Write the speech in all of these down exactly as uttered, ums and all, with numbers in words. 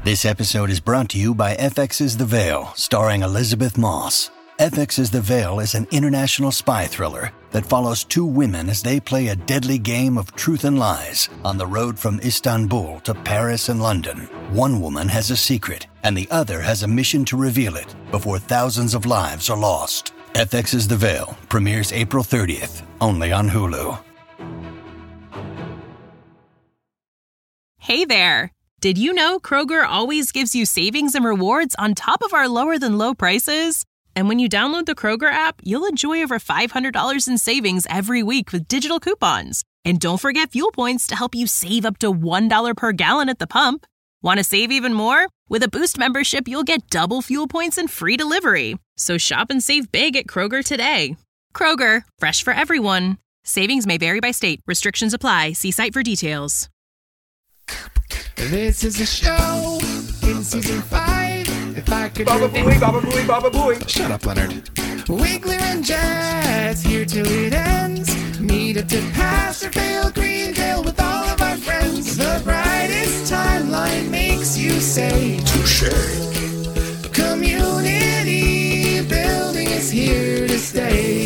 This episode is brought to you by F X's The Veil, starring Elizabeth Moss. F X's The Veil is an international spy thriller that follows two women as they play a deadly game of truth and lies on the road from Istanbul to Paris and London. One woman has a secret, and the other has a mission to reveal it before thousands of lives are lost. F X's The Veil premieres April thirtieth, only on Hulu. Hey there! Did you know Kroger always gives you savings and rewards on top of our lower-than-low prices? And when you download the Kroger app, you'll enjoy over five hundred dollars in savings every week with digital coupons. And don't forget fuel points to help you save up to one dollar per gallon at the pump. Want to save even more? With a Boost membership, you'll get double fuel points and free delivery. So shop and save big at Kroger today. Kroger, fresh for everyone. Savings may vary by state. Restrictions apply. See site for details. This is a show in season five. If I could Baba Booey, Baba Booey, Baba Booey. Shut up, Leonard. Wiggler and Jazz here till it ends. Meet up to pass or fail Greendale with all of our friends. The brightest timeline makes you say touche. Community building is here to stay.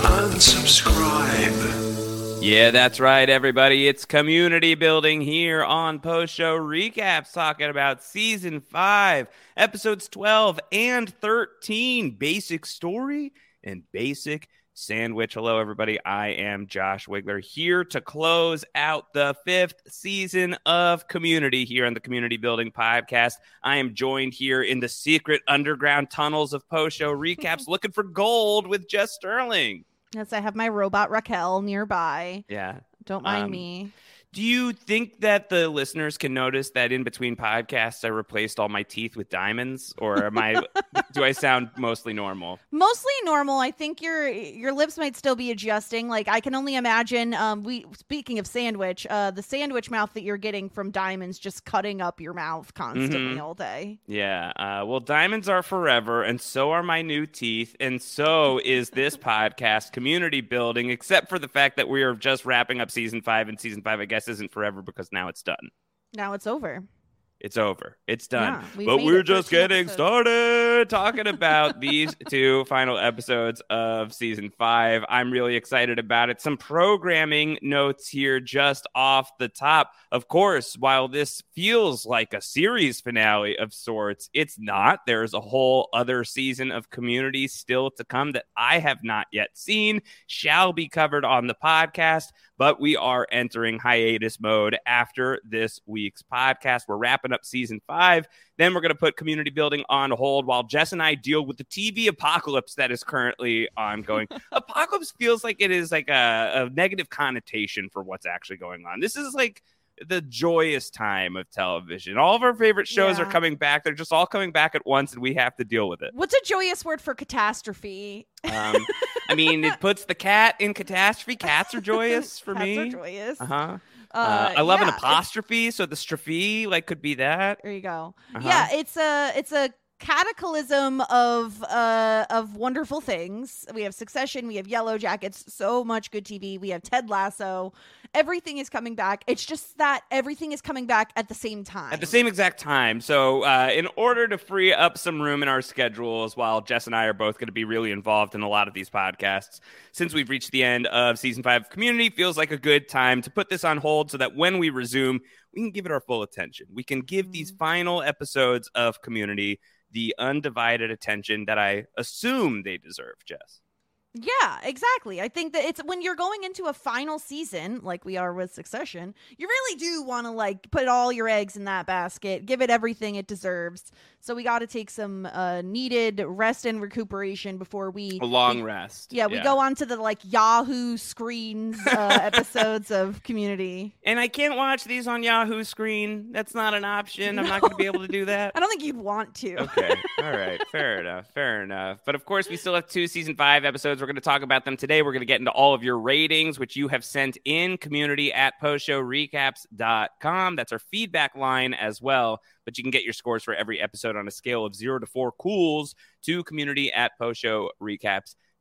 Unsubscribe. Yeah, that's right, everybody. It's community building here on Post Show Recaps, talking about season five, episodes twelve and thirteen, Basic Story and Basic Sandwich. Hello, everybody. I am Josh Wiggler here to close out the fifth season of Community here on the Community Building Podcast. I am joined here in the secret underground tunnels of Post Show Recaps, looking for gold with Jess Sterling. Yes, I have my robot Raquel nearby. Yeah. Don't mind um, me. Do you think that the listeners can notice that in between podcasts I replaced all my teeth with diamonds, or am I do I sound mostly normal? Mostly normal. I think your your lips might still be adjusting. Like I can only imagine. Um, we speaking of sandwich, uh, the sandwich mouth that you're getting from diamonds just cutting up your mouth constantly mm-hmm. all day. Yeah. Uh, well, diamonds are forever, and so are my new teeth, and so is this podcast, Community Building. Except for the fact that we are just wrapping up season five, and season five, I guess, isn't forever because now it's done. Now it's over. It's over. It's done. Yeah, we but we're just getting episodes. started talking about these two final episodes of season five. I'm really excited about it. Some programming notes here just off the top. Of course, while this feels like a series finale of sorts, it's not. There's a whole other season of Community still to come that I have not yet seen, shall be covered on the podcast, but we are entering hiatus mode after this week's podcast. We're wrapping up season five. Then we're going to put Community Building on hold while Jess and I deal with the T V apocalypse that is currently ongoing. Apocalypse feels like it is like a, a negative connotation for what's actually going on. This is like the joyous time of television. All of our favorite shows yeah. are coming back. They're just all coming back at once, and we have to deal with it. What's a joyous word for catastrophe? Um, I mean, it puts the cat in catastrophe. Cats are joyous for Cats me. Cats are joyous. Uh-huh. Uh, Uh, I love yeah, an apostrophe, so the strophe like could be that. There you go. Uh-huh. Yeah, it's a it's a cataclysm of uh of wonderful things. We have Succession, we have Yellow Jackets, so much good T V. We have Ted Lasso. Everything is coming back. It's just that everything is coming back at the same time. At the same exact time. So uh, in order to free up some room in our schedules, while Jess and I are both going to be really involved in a lot of these podcasts, since we've reached the end of season five of Community, feels like a good time to put this on hold so that when we resume, we can give it our full attention. We can give mm-hmm. these final episodes of Community the undivided attention that I assume they deserve, Jess. Yeah, exactly. I think that it's when you're going into a final season, like we are with Succession, you really do want to like put all your eggs in that basket, give it everything it deserves. So we got to take some uh, needed rest and recuperation before we a long we, rest. Yeah, we yeah. go on to the like Yahoo screens uh, episodes of Community. And I can't watch these on Yahoo screen. That's not an option. No. I'm not going to be able to do that. I don't think you'd want to. Okay. All right. Fair enough. Fair enough. But of course, we still have two season five episodes. We're going to talk about them today. We're going to get into all of your ratings, which you have sent in, community at post show recaps dot com. That's our feedback line as well. But you can get your scores for every episode on a scale of zero to four cools to community at post show recaps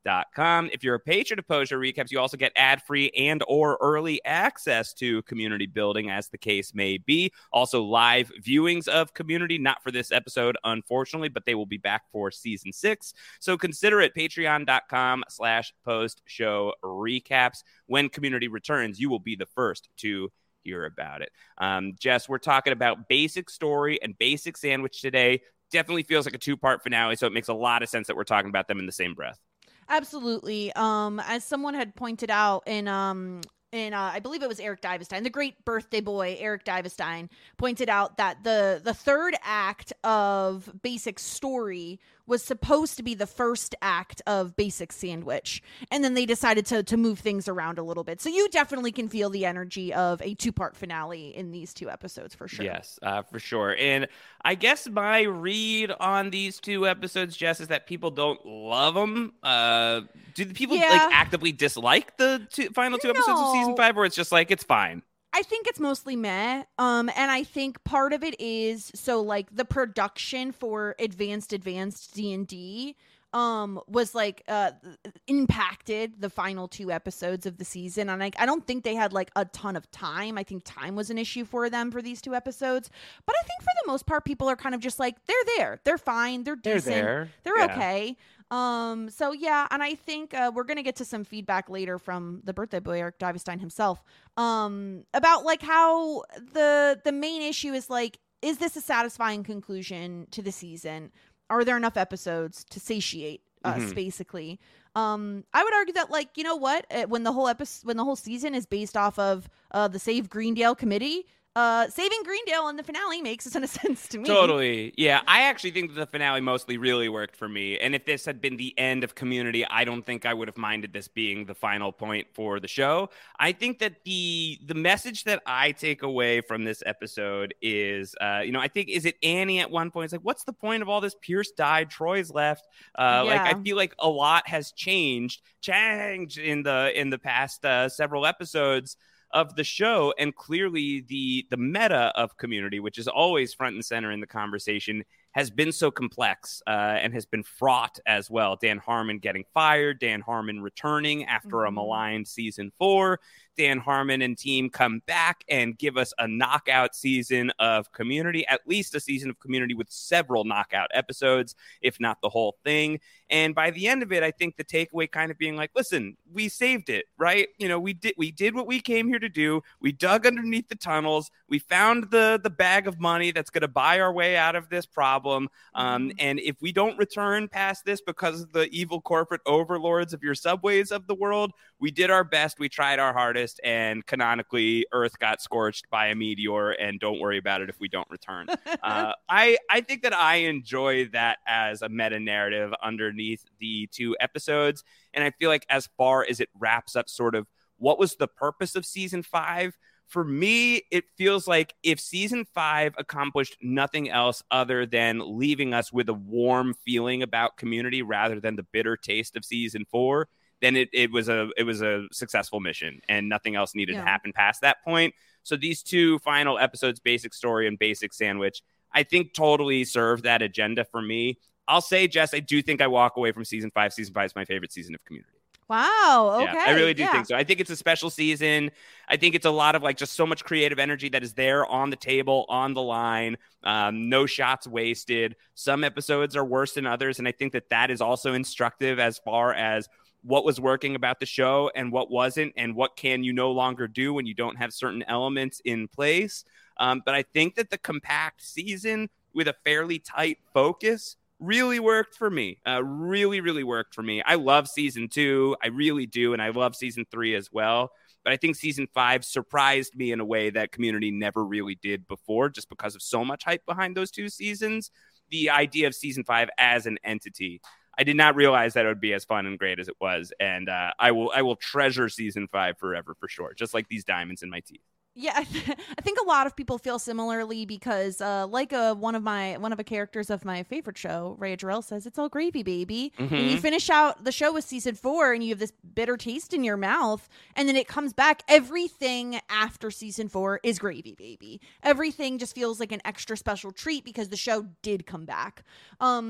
dot com. If you're a patron of Post Show Recaps, you also get ad-free and or early access to Community Building, as the case may be. Also live viewings of Community, not for this episode, unfortunately, but they will be back for season six. So consider it, patreon.com slash post show recaps. When Community returns, you will be the first to hear about it. Um, Jess, we're talking about Basic Story and Basic Sandwich today. Definitely feels like a two-part finale, so it makes a lot of sense that we're talking about them in the same breath. Absolutely. Um, as someone had pointed out in um in uh, I believe it was Eric Divestein, the great birthday boy Eric Divestein, pointed out that the the third act of Basic Story was supposed to be the first act of Basic Sandwich, and then they decided to to move things around a little bit. So you definitely can feel the energy of a two-part finale in these two episodes for sure. Yes, uh, for sure. And I guess my read on these two episodes, Jess, is that people don't love them. Uh, do the people Yeah. like actively dislike the two, final two episodes of season No. five, or it's just like it's fine? I think it's mostly meh. Um, and I think part of it is so like the production for Advanced Advanced D and D um was like uh impacted the final two episodes of the season, and like I don't think they had like a ton of time. I think time was an issue for them for these two episodes, but I think for the most part people are kind of just like they're there, they're fine, they're They're decent, there. they're Yeah. okay. Um, so yeah, and I think uh, we're gonna get to some feedback later from the birthday boy Eric Divestein himself, um, about like how the the main issue is like, is this a satisfying conclusion to the season? Are there enough episodes to satiate us, Mhm. basically? Um, I would argue that, like, you know what, uh, when the whole episode, when the whole season is based off of uh the Save Greendale committee. Uh, saving Greendale in the finale makes a ton of sense to me. Totally. Yeah, I actually think that the finale mostly really worked for me. And if this had been the end of Community, I don't think I would have minded this being the final point for the show. I think that the the message that I take away from this episode is, uh, you know, I think, is it Annie at one point? It's like, what's the point of all this? Pierce died, Troy's left. Uh, Like, Yeah. I feel like a lot has changed, changed in the in the past uh, several episodes of the show, and clearly the the meta of Community, which is always front and center in the conversation, has been so complex uh, and has been fraught as well. Dan Harmon getting fired, Dan Harmon returning after a Mhm. maligned season four. Dan Harmon and team come back and give us a knockout season of Community, at least a season of Community with several knockout episodes, if not the whole thing. And by the end of it, I think the takeaway kind of being like, listen, we saved it, right? You know, we did we did what we came here to do. We dug underneath the tunnels. We found the the bag of money that's going to buy our way out of this problem. Um, Mhm. and if we don't return past this because of the evil corporate overlords of your subways of the world, we did our best. We tried our hardest. And canonically, Earth got scorched by a meteor, and don't worry about it if we don't return. uh, I, I think that I enjoy that as a meta narrative underneath the two episodes. And I feel like as far as it wraps up sort of what was the purpose of season five, for me, it feels like if season five accomplished nothing else other than leaving us with a warm feeling about Community rather than the bitter taste of season four, then it, it was a it was a successful mission, and nothing else needed Yeah. to happen past that point. So these two final episodes, Basic Story and Basic Sandwich, I think totally serve that agenda for me. I'll say, Jess, I do think I walk away from season five. Season five is my favorite season of Community. Wow. Okay. Yeah, I really do yeah. think so. I think it's a special season. I think it's a lot of like just so much creative energy that is there on the table, on the line. Um, no shots wasted. Some episodes are worse than others, and I think that that is also instructive as far as what was working about the show and what wasn't, and what can you no longer do when you don't have certain elements in place. Um, but I think that the compact season with a fairly tight focus really worked for me. Uh, really, really worked for me. I love season two. I really do. And I love season three as well. But I think season five surprised me in a way that Community never really did before, just because of so much hype behind those two seasons. The idea of season five as an entity, I did not realize that it would be as fun and great as it was. And uh, I will I will treasure season five forever, for sure. Just like these diamonds in my teeth. Yeah, I, th- I think a lot of people feel similarly because, uh, like a one of my one of the characters of my favorite show, Rhea Jarrell, says, "It's all gravy, baby." Mm-hmm. And you finish out the show with season four, and you have this bitter taste in your mouth, and then it comes back. Everything after season four is gravy, baby. Everything just feels like an extra special treat because the show did come back. Um,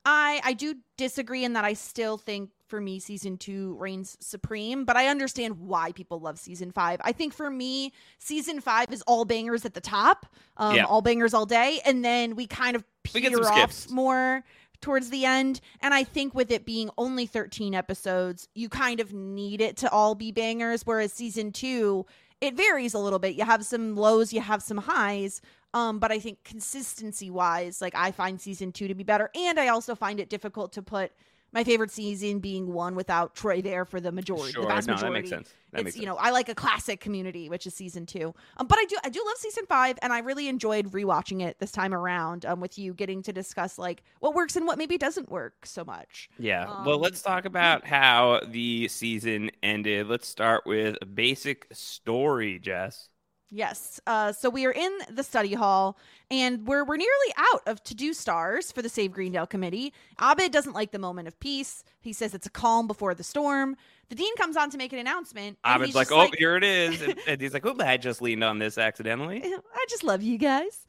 I I do disagree in that I still think for me season two reigns supreme, but I understand why people love season five. I think for me, season five is all bangers at the top, um, Yeah. all bangers all day, and then we kind of We get peter some off skips. more towards the end. And I think with it being only thirteen episodes, you kind of need it to all be bangers, whereas season two, it varies a little bit. You have some lows, you have some highs. Um, but I think consistency wise, like I find season two to be better. And I also find it difficult to put my favorite season being one without Troy there for the majority, Sure, the vast no, majority. that makes sense. That it's makes you sense. know I like a classic Community, which is season two. Um, but I do I do love season five, and I really enjoyed rewatching it this time around. Um, with you getting to discuss like what works and what maybe doesn't work so much. Yeah. Um, well, let's talk about how the season ended. Let's start with a basic story, Jess. Yes. Uh, so we are in the study hall, and we're we're nearly out of to-do stars for the Save Greendale committee. Abed doesn't like the moment of peace. He says it's a calm before the storm. The dean comes on to make an announcement. and Abed's he's like, just oh, here it is. And, and he's like, oh, I just leaned on this accidentally. I just love you guys.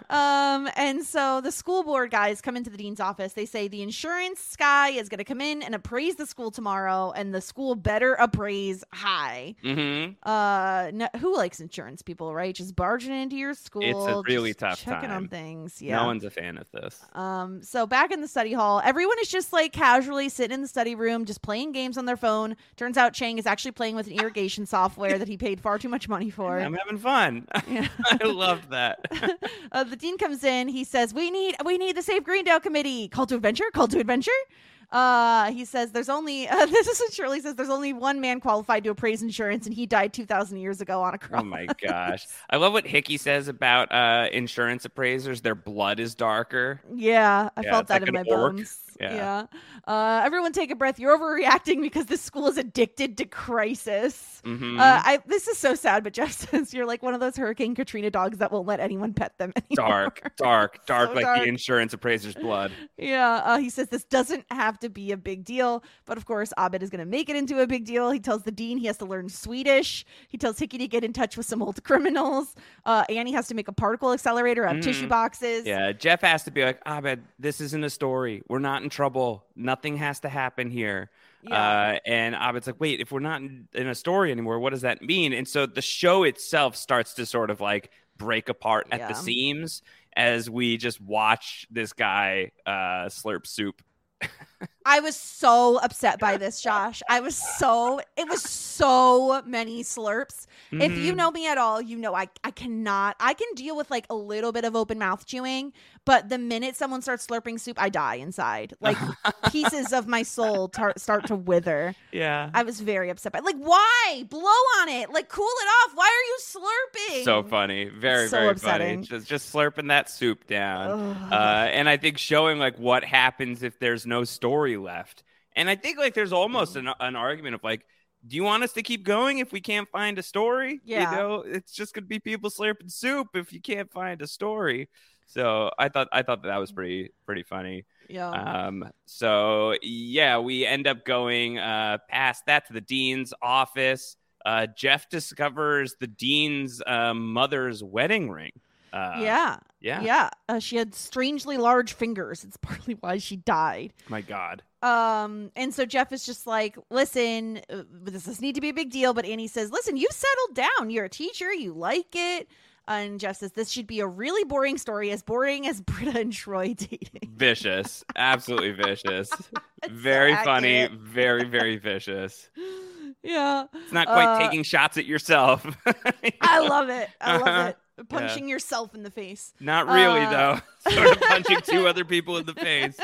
um, and so the school board guys come into the dean's office. They say the insurance guy is going to come in and appraise the school tomorrow, and the school better appraise high. Mm-hmm. Uh, no, who likes insurance people, right? Just barging into your school. It's a really just tough checking time. on things. Yeah. No one's a fan of this. Um, so back in the study hall, everyone is just like casually sitting in the study room, just playing games on their phone. Turns out Chang is actually playing with an irrigation software that he paid far too much money for. I'm having fun. Yeah. I loved that. uh, the dean comes in. He says, "We need, we need the Save Greendale committee. Call to adventure. Call to adventure." Uh, he says, "There's only uh, this is what Shirley says. There's only one man qualified to appraise insurance, and he died two thousand years ago on a cross." Oh my gosh. I love what Hickey says about uh, insurance appraisers. Their blood is darker. Yeah, I Yeah, felt it's that like in my an orc. bones. Yeah. Yeah. Uh, everyone take a breath. You're overreacting because this school is addicted to crisis. Mhm. Uh, I this is so sad, but Jeff says you're like one of those Hurricane Katrina dogs that won't let anyone pet them anymore. Dark, dark, dark, So like dark. the insurance appraiser's blood. Yeah, uh, he says this doesn't have to be a big deal, but of course Abed is going to make it into a big deal. He tells the dean he has to learn Swedish. He tells Hickey to get in touch with some old criminals. Uh, Annie has to make a particle accelerator out of tissue boxes. Yeah, Jeff has to be like, Abed, this isn't a story. We're not in trouble. Nothing has to happen here. Yeah. Uh, and Abed's like, wait, if we're not in, in a story anymore, what does that mean? And so the show itself starts to sort of like break apart at Yeah. the seams as we just watch this guy uh, slurp soup. I was so upset by this, Josh. I was so, it was so many slurps. If you Mhm. know me at all, you know I, I cannot, I can deal with like a little bit of open mouth chewing, but the minute someone starts slurping soup, I die inside. Like pieces of my soul tar- start to wither. Yeah. I was very upset by Like, why? Blow on it. Like, cool it off. Why are you slurping? So funny. Very, So very upsetting. funny. Just just slurping that soup down. Ugh. Uh, and I think showing like what happens if there's no story left. And I think like there's almost an, an argument of like, do you want us to keep going if we can't find a story? Yeah. You know, it's just gonna be people slurping soup if you can't find a story. So I thought I thought that was pretty pretty funny. Yeah. Um, so yeah, we end up going uh, past that to the dean's office. Uh, Jeff discovers the dean's uh, mother's wedding ring. Uh, yeah. yeah. Yeah. Uh, she had strangely large fingers. It's partly why she died. My God. Um, and so Jeff is just like, listen, uh, this doesn't need to be a big deal. But Annie says, listen, you've settled down. You're a teacher. You like it. And Jeff says, this should be a really boring story, as boring as Britta and Troy dating. Vicious. Absolutely vicious. It's so Very funny. accurate. Very, very vicious. Yeah. It's not quite Uh, taking shots at yourself. I love it. I love Uh-huh. it. Punching yourself in the face. Not really, Uh, though. Sort of punching two other people in the face.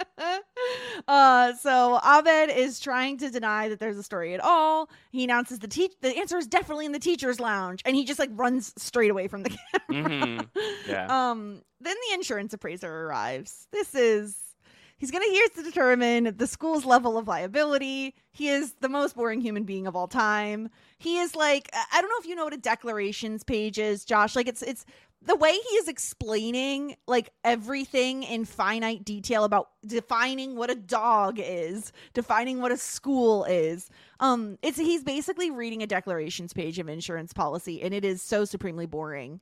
Uh, so Abed is trying to deny that there's a story at all. He announces the te- the answer is definitely in the teacher's lounge, and he just like runs straight away from the camera. hmm Yeah. Um, then the insurance appraiser arrives. This is he's gonna hear to determine the school's level of liability. He is the most boring human being of all time. He is like, I don't know if you know what a declarations page is, Josh. Like it's it's the way he is explaining like everything in finite detail about defining what a dog is, defining what a school is. Um, it's he's basically reading a declarations page of insurance policy, and it is so supremely boring.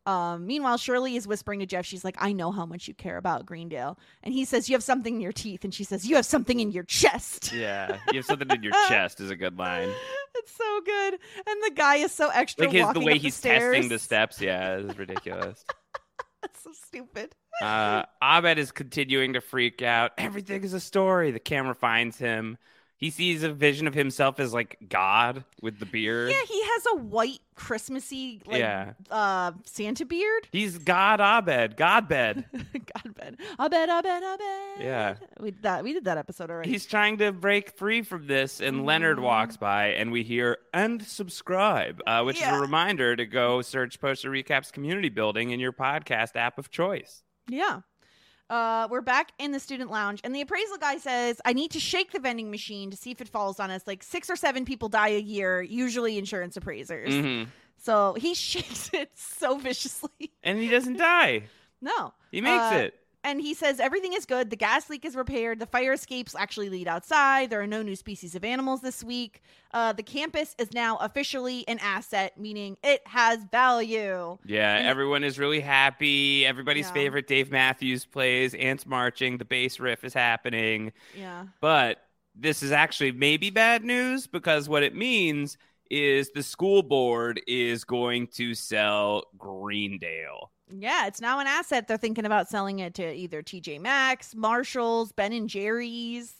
Um, meanwhile, Shirley is whispering to Jeff. She's like, I know how much you care about Greendale. And he says, you have something in your teeth. And she says, you have something in your chest. Yeah, you have something in your chest is a good line. It's so good. And the guy is so extra Like his, walking the way up he's the stairs. testing the steps, yeah, is ridiculous. That's so stupid. uh, Abed is continuing to freak out. Everything is a story. The camera finds him. He sees a vision of himself as like God with the beard. Yeah, he has a white Christmassy like Yeah. uh Santa beard. He's God Abed, God bed. God bed. Abed, Abed, Abed. Yeah. We did that we did that episode already. He's trying to break free from this, and Leonard walks by, and we hear "and subscribe," uh, which is Yeah. a reminder to go search Poster Recaps Community Building in your podcast app of choice. Yeah. Uh, we're back in the student lounge, and the appraisal guy says, I need to shake the vending machine to see if it falls on us. Like six or seven people die a year, usually insurance appraisers. Mm-hmm. So he shakes it so viciously. And he doesn't die. No. He makes Uh, it. And he says everything is good. The gas leak is repaired. The fire escapes actually lead outside. There are no new species of animals this week. Uh, the campus is now officially an asset, meaning it has value. Yeah, and- everyone is really happy. Everybody's Yeah. favorite Dave Matthews plays. Ants marching. The bass riff is happening. Yeah. But this is actually maybe bad news, because what it means is the school board is going to sell Greendale. Yeah, it's now an asset. They're thinking about selling it to either T J Maxx, Marshalls, Ben and Jerry's.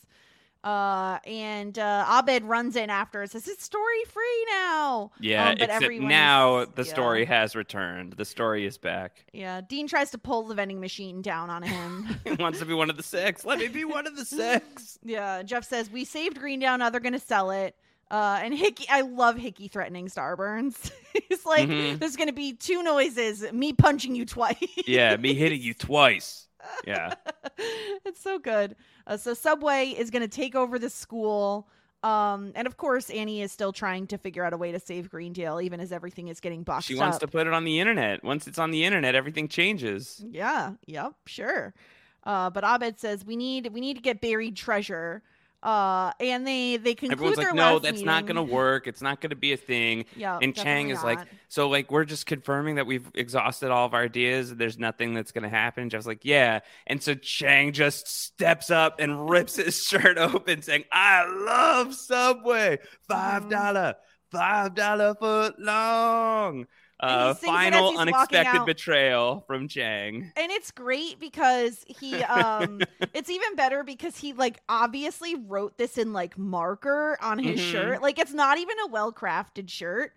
Uh, and uh, Abed runs in after and says, it's story free now. Yeah, Um, but except everyone now is- the yeah. story has returned. The story is back. Yeah, Dean tries to pull the vending machine down on him. He wants to be one of the six. Let me be one of the six. Yeah, Jeff says, we saved Greendale, now they're going to sell it. Uh, and Hickey, I love Hickey threatening Starburns. He's like, Mhm. there's going to be two noises, me punching you twice. Yeah, me hitting you twice. Yeah. It's so good. Uh, so Subway is going to take over the school. Um, and of course, Annie is still trying to figure out a way to save Greendale, even as everything is getting boxed She wants up. to put it on the internet. Once it's on the internet, everything changes. Yeah. Yep. Sure. Uh, but Abed says we need we need to get buried treasure. Uh, and they they conclude Everyone's their like, no, last that's not meeting- going to work. It's not going to be a thing. Yeah, and Chang definitely is like, not. so like, we're just confirming that we've exhausted all of our ideas. There's nothing that's going to happen. Jeff's like, yeah. And so Chang just steps up and rips his shirt open saying, I love Subway. Five dollar, five dollar foot long. And he Uh, sings it as final he's walking unexpected out. betrayal from Chang. And it's great because he um it's even better because he like obviously wrote this in like marker on his Mhm. shirt. Like it's not even a well-crafted shirt.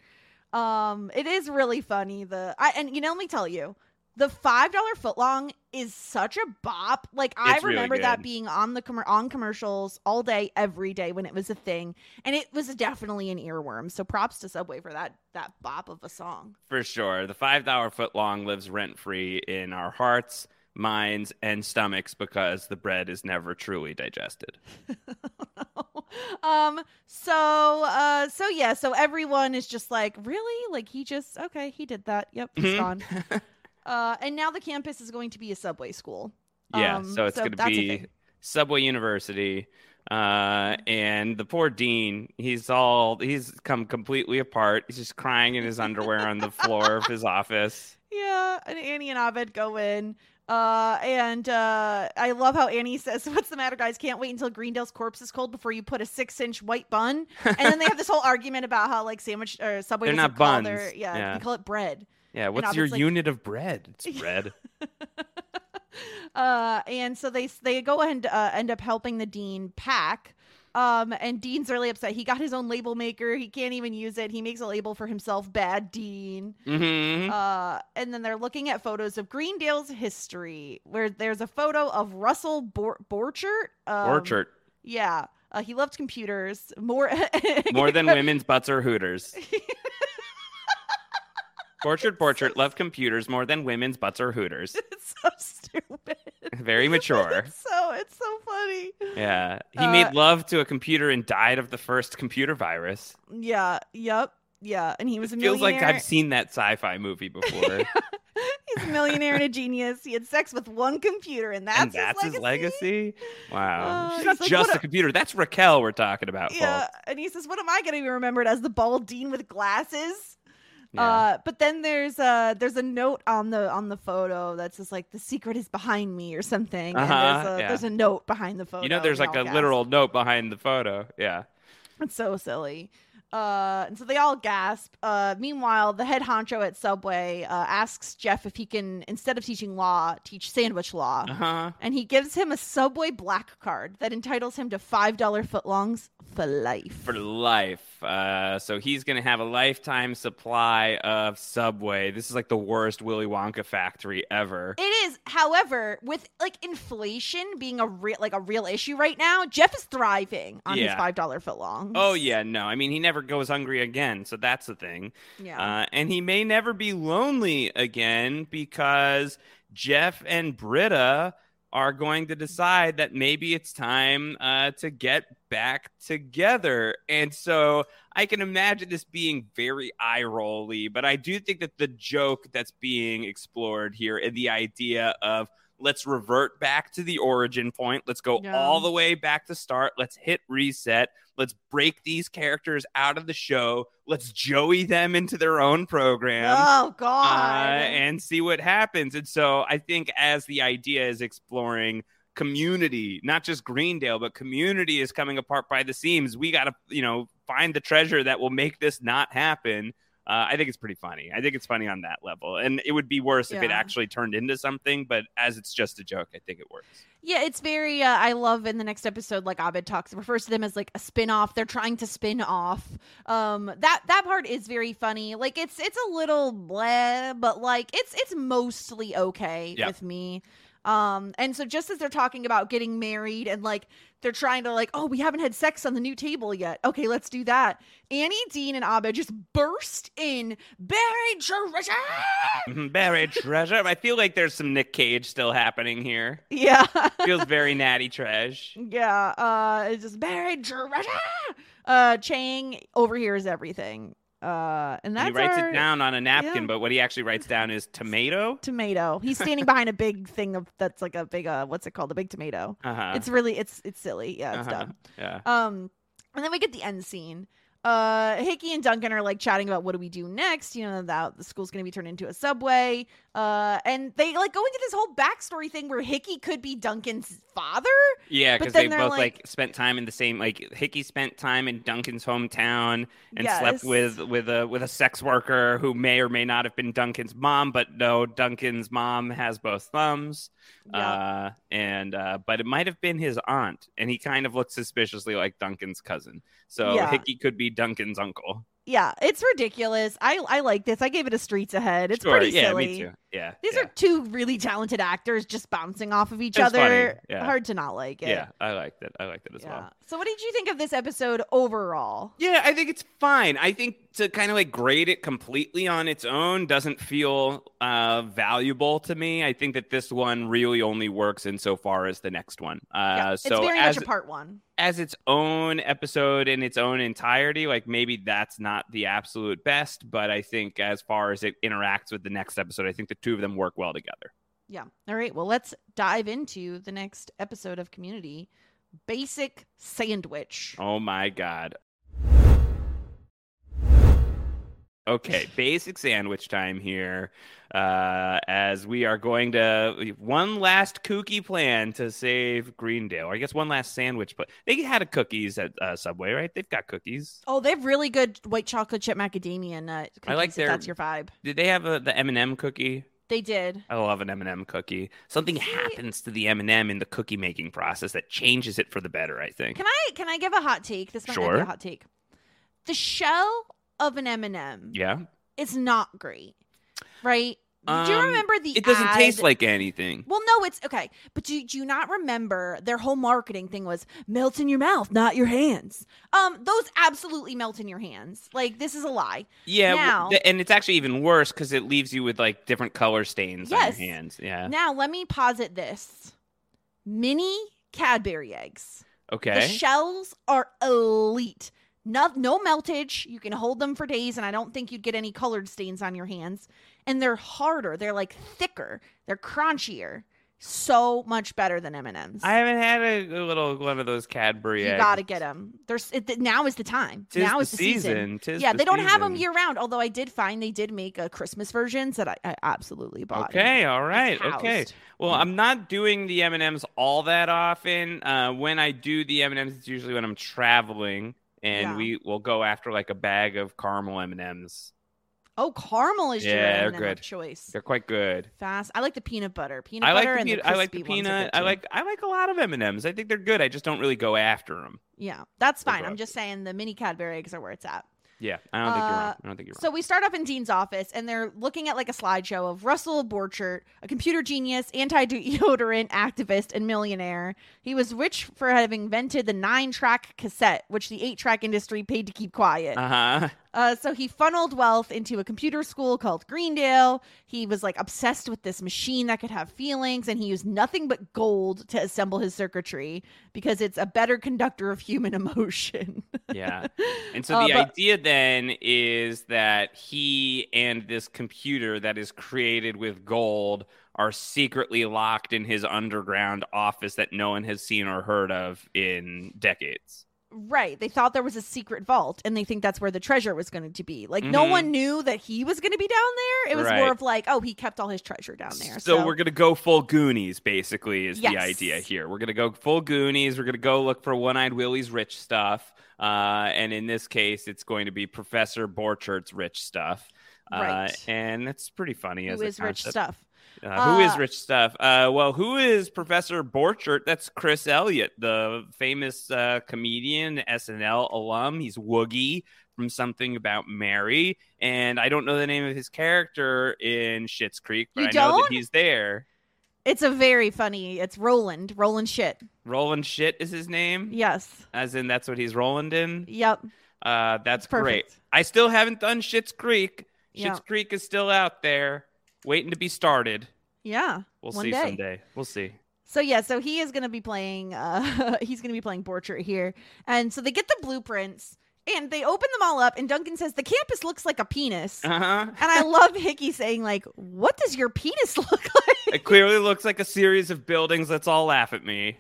Um it is really funny. The I and you know let me tell you, the five dollar footlong is such a bop. Like I It's really remember that good. being on the com- on commercials all day every day when it was a thing, and it was definitely an earworm. So props to Subway for that that bop of a song. For sure. The five dollar foot long lives rent free in our hearts, minds, and stomachs because the bread is never truly digested. um so uh so yeah so everyone is just like, really? Like he just okay he did that, yep, he's Mhm. gone. Uh and now the campus is going to be a Subway school. Yeah, Um, so it's so going to that's a be thing. Subway University. Uh, and the poor dean, he's all, he's come completely apart. He's just crying in his underwear on the floor of his office. Yeah, and Annie and Abed go in. Uh, and uh, I love how Annie says, "What's the matter, guys? Can't wait until Greendale's corpse is cold before you put a six-inch white bun." And then they have this whole argument about how like sandwich or Subway They're doesn't not call buns. their yeah, Yeah. we call it bread. Yeah, what's Abed's your like- unit of bread? It's bread. Uh, and so they they go and uh, end up helping the dean pack. Um, and Dean's really upset. He got his own label maker. He can't even use it. He makes a label for himself. Bad Dean. Mm-hmm. Uh, and then they're looking at photos of Greendale's history, where there's a photo of Russell Bor- Borchert. Um, Orchard. Yeah. Uh, he loved computers more. More than women's butts or hooters. Portrait, portrait, love computers more than women's butts or hooters. It's so stupid. Very mature. It's so it's so funny. Yeah. He Uh, made love to a computer and died of the first computer virus. Yeah. Yep. Yeah. And he was a Feels like millionaire. I've seen that sci-fi movie before. He's a millionaire and a genius. He had sex with one computer, and that's, and that's his his legacy. legacy? Wow. Uh, She's he's not like, just what a a- computer. That's Raquel we're talking about, Yeah, folks. and he says, "What am I going to be remembered as? The bald dean with glasses?" Yeah. Uh, but then there's a there's a note on the on the photo that says like the secret is behind me or something. Uh-huh, and there's a yeah. there's a note behind the photo. You know, there's and like they a all gasp. literal note behind the photo. Yeah. It's so silly. Uh, and so they all gasp. Uh, meanwhile, the head honcho at Subway uh, asks Jeff if he can, instead of teaching law, teach sandwich law. Uh-huh. And he gives him a Subway black card that entitles him to five dollar footlongs for life. For life. Uh, so he's going to have a lifetime supply of Subway. This is like the worst Willy Wonka factory ever. It is. However, with like inflation being a real like a real issue right now, Jeff is thriving on his Yeah. five dollar footlongs. Oh, yeah, no. I mean, he never goes hungry again, so that's the thing. Yeah. Uh, and he may never be lonely again because Jeff and Britta are going to decide that maybe it's time uh, to get back together. And so I can imagine this being very eye-rolly, but I do think that the joke that's being explored here and the idea of let's revert back to the origin point. Let's go Yeah. all the way back to start. Let's hit reset. Let's break these characters out of the show. Let's Joey them into their own program. Oh Uh, God. and see what happens. And so I think as the idea is exploring community, not just Greendale, but community is coming apart by the seams. We got to, you know, find the treasure that will make this not happen. Uh, I think it's pretty funny. I think it's funny on that level. And it would be worse if it Yeah. actually turned into something. But as it's just a joke, I think it works. Yeah, it's very, uh, I love in the next episode, like Abed talks, refers to them as like a spin-off. They're trying to spin off. Um, that, that part is very funny. Like it's, it's a little bleh, but like it's, it's mostly okay Yeah. with me. Um, and so just as they're talking about getting married and like, they're trying to like, oh, we haven't had sex on the new table yet. Okay, let's do that. Annie, Dean, and Abed just burst in, buried treasure. Mhm, Buried treasure. I feel like there's some Nick Cage still happening here. Yeah. Feels very natty trash. Yeah, uh, it's just buried treasure. Uh, Chang overhears everything. Uh, and that's And he writes our it down on a napkin, yeah. but what he actually writes down is tomato. tomato. He's standing behind a big thing of that's like a big uh, what's it called? A big tomato. Uh-huh. It's really it's it's silly. Yeah, it's Uh-huh. dumb. Yeah. Um, and then we get the end scene. Uh, Hickey and Duncan are like chatting about what do we do next. You know that the school's gonna be turned into a Subway. Uh, and they like go into this whole backstory thing where Hickey could be Duncan's father. Yeah, But because then they they're both like- like, spent time in the same. Like Hickey spent time in Duncan's hometown and slept Yes. with with a with a sex worker who may or may not have been Duncan's mom, but no, Duncan's mom has both thumbs. Yeah. Uh, and uh, but it might have been his aunt, and he kind of looks suspiciously like Duncan's cousin. So Yeah. Hickey could be Duncan's uncle. Yeah, it's ridiculous. I I like this. I gave it a streets ahead. It's Sure, pretty yeah, silly. me too. Yeah, These yeah. are two really talented actors just bouncing off of each It's other. funny, yeah. Hard to not like it. Yeah, I liked it. I liked it as Yeah. well. So what did you think of this episode overall? Yeah, I think it's fine. I think to kind of like grade it completely on its own doesn't feel uh, valuable to me. I think that this one really only works insofar as the next one. Uh, Yeah, so it's very as, much a part one. as its own episode in its own entirety, like maybe that's not the absolute best, but I think as far as it interacts with the next episode, I think the two of them work well together. Yeah. All right. Well, let's dive into the next episode of Community. Basic Sandwich. Oh my God. Okay, basic sandwich time here. Uh, as we are going to one last kooky plan to save Greendale. Or I guess one last sandwich, but they had a cookies at uh, Subway, right? They've got cookies. Oh, they have really good white chocolate chip macadamia nut cookies. I like if their- that's your vibe. Did they have a, the M and M cookie? They did. I love an M and M cookie. Something happens to the M and M in the cookie making process that changes it for the better, I think. Can I can I give a hot take? This might not be Sure. a hot take. The shell of an M and M Yeah. is not great, right? do you Um, remember the? It doesn't ad- taste like anything. Well, no, it's okay. But do, do you not remember their whole marketing thing was melt in your mouth, not your hands? Um, those absolutely melt in your hands. Like this is a lie. Yeah, w- Now- th- and it's actually even worse because it leaves you with like different color stains Yes. on your hands. Yeah. Now let me posit this: mini Cadbury eggs. The Okay. shells are elite. No, no meltage. You can hold them for days, and I don't think you'd get any colored stains on your hands. And they're harder. They're like thicker. They're crunchier. so much better than M and M's. I haven't had a, a little one of those Cadbury You eggs. gotta get them. There's it, now is the time. Tis now the is the season. season. Tis yeah, the they don't have them season. year round. Although I did find they did make a Christmas versions that I, I absolutely bought. Okay, all right, It's okay. housed. Well, I'm not doing the M and M's all that often. Uh, when I do the M and M's, it's usually when I'm traveling, and Yeah. we will go after like a bag of caramel M and M's. Oh, caramel is your Yeah, they're M and M good. of choice. They're quite good. Fast. I like the peanut butter. Peanut I like butter the and peanut. the I like the crispy ones are peanut. good I too. like. I like a lot of M and M's. I think they're good. I just don't really go after them. Yeah, that's They're fine. I'm good. just saying the mini Cadbury eggs are where it's at. Yeah, I don't think you're Uh, wrong. I don't think you're So wrong. we start off in Dean's office, and they're looking at like a slideshow of Russell Borchert, a computer genius, anti-deodorant activist, and millionaire. He was rich for having invented the nine-track cassette, which the eight-track industry paid to keep quiet. Uh huh. Uh, so he funneled wealth into a computer school called Greendale. He was like obsessed with this machine that could have feelings, and he used nothing but gold to assemble his circuitry because it's a better conductor of human emotion. Yeah. And so Uh, the but- idea then is that he and this computer that is created with gold are secretly locked in his underground office that no one has seen or heard of in decades. Right. They thought there was a secret vault, and they think that's where the treasure was going to be. Like, no Mhm. one knew that he was going to be down there. It was Right. more of like, oh, he kept all his treasure down there. So, we're going to go full Goonies, basically, is the Yes. idea here. We're going to go full Goonies. We're going to go look for One-Eyed Willie's rich stuff. Uh, and in this case, it's going to be Professor Borchert's rich stuff. Uh, Right. And it's pretty funny as who a is rich concept. stuff. Uh, who is Uh, rich stuff? Uh, well, who is Professor Borchert? That's Chris Elliott, the famous uh, comedian, S N L alum. He's Woogie from Something About Mary. And I don't know the name of his character in Schitt's Creek, but You I know that don't? he's there. It's a very funny. It's Roland. Roland shit. Roland Shit is his name? Yes. As in, that's what he's Roland in? Yep. Uh, that's It's perfect. great. I still haven't done Schitt's Creek. Schitt's Yeah. Creek is still out there, waiting to be started. Yeah. We'll One see day. someday. We'll see. So yeah, so he is going to be playing. Uh, he's going to be playing Borchert here, and so they get the blueprints and they open them all up. And Duncan says the campus looks like a penis, Uh huh. and I love Hickey saying like, "What does your penis look like?" It clearly looks like a series of buildings. Let's all laugh at me.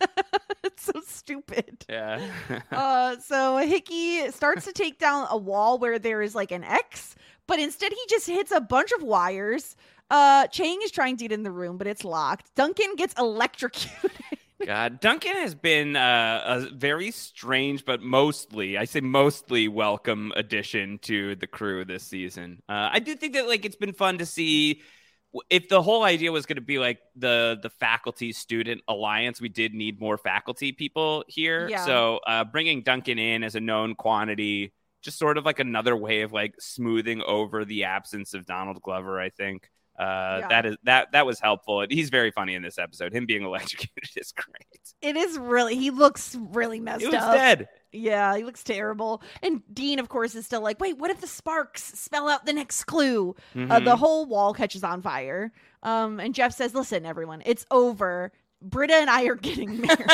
It's so stupid. Yeah. Uh, so Hickey starts to take down a wall where there is like an X, but instead he just hits a bunch of wires. Uh, Chang is trying to get in the room, but it's locked. Duncan gets electrocuted. God, Duncan has been uh, a very strange, but mostly, I say mostly welcome addition to the crew this season. Uh, I do think that like it's been fun to see. If the whole idea was going to be like the the faculty student alliance, we did need more faculty people here. Yeah. So uh, bringing Duncan in as a known quantity, just sort of like another way of like smoothing over the absence of Donald Glover, I think. Uh, Yeah. that is that that was helpful. And he's very funny in this episode. Him being electrocuted is great. It is really, he looks really messed He was up. dead. Yeah, he looks terrible. And Dean, of course, is still like, wait, what if the sparks spell out the next clue? Uh, Mhm. the whole wall catches on fire. Um, and Jeff says, listen, everyone, it's over. Britta and I are getting married.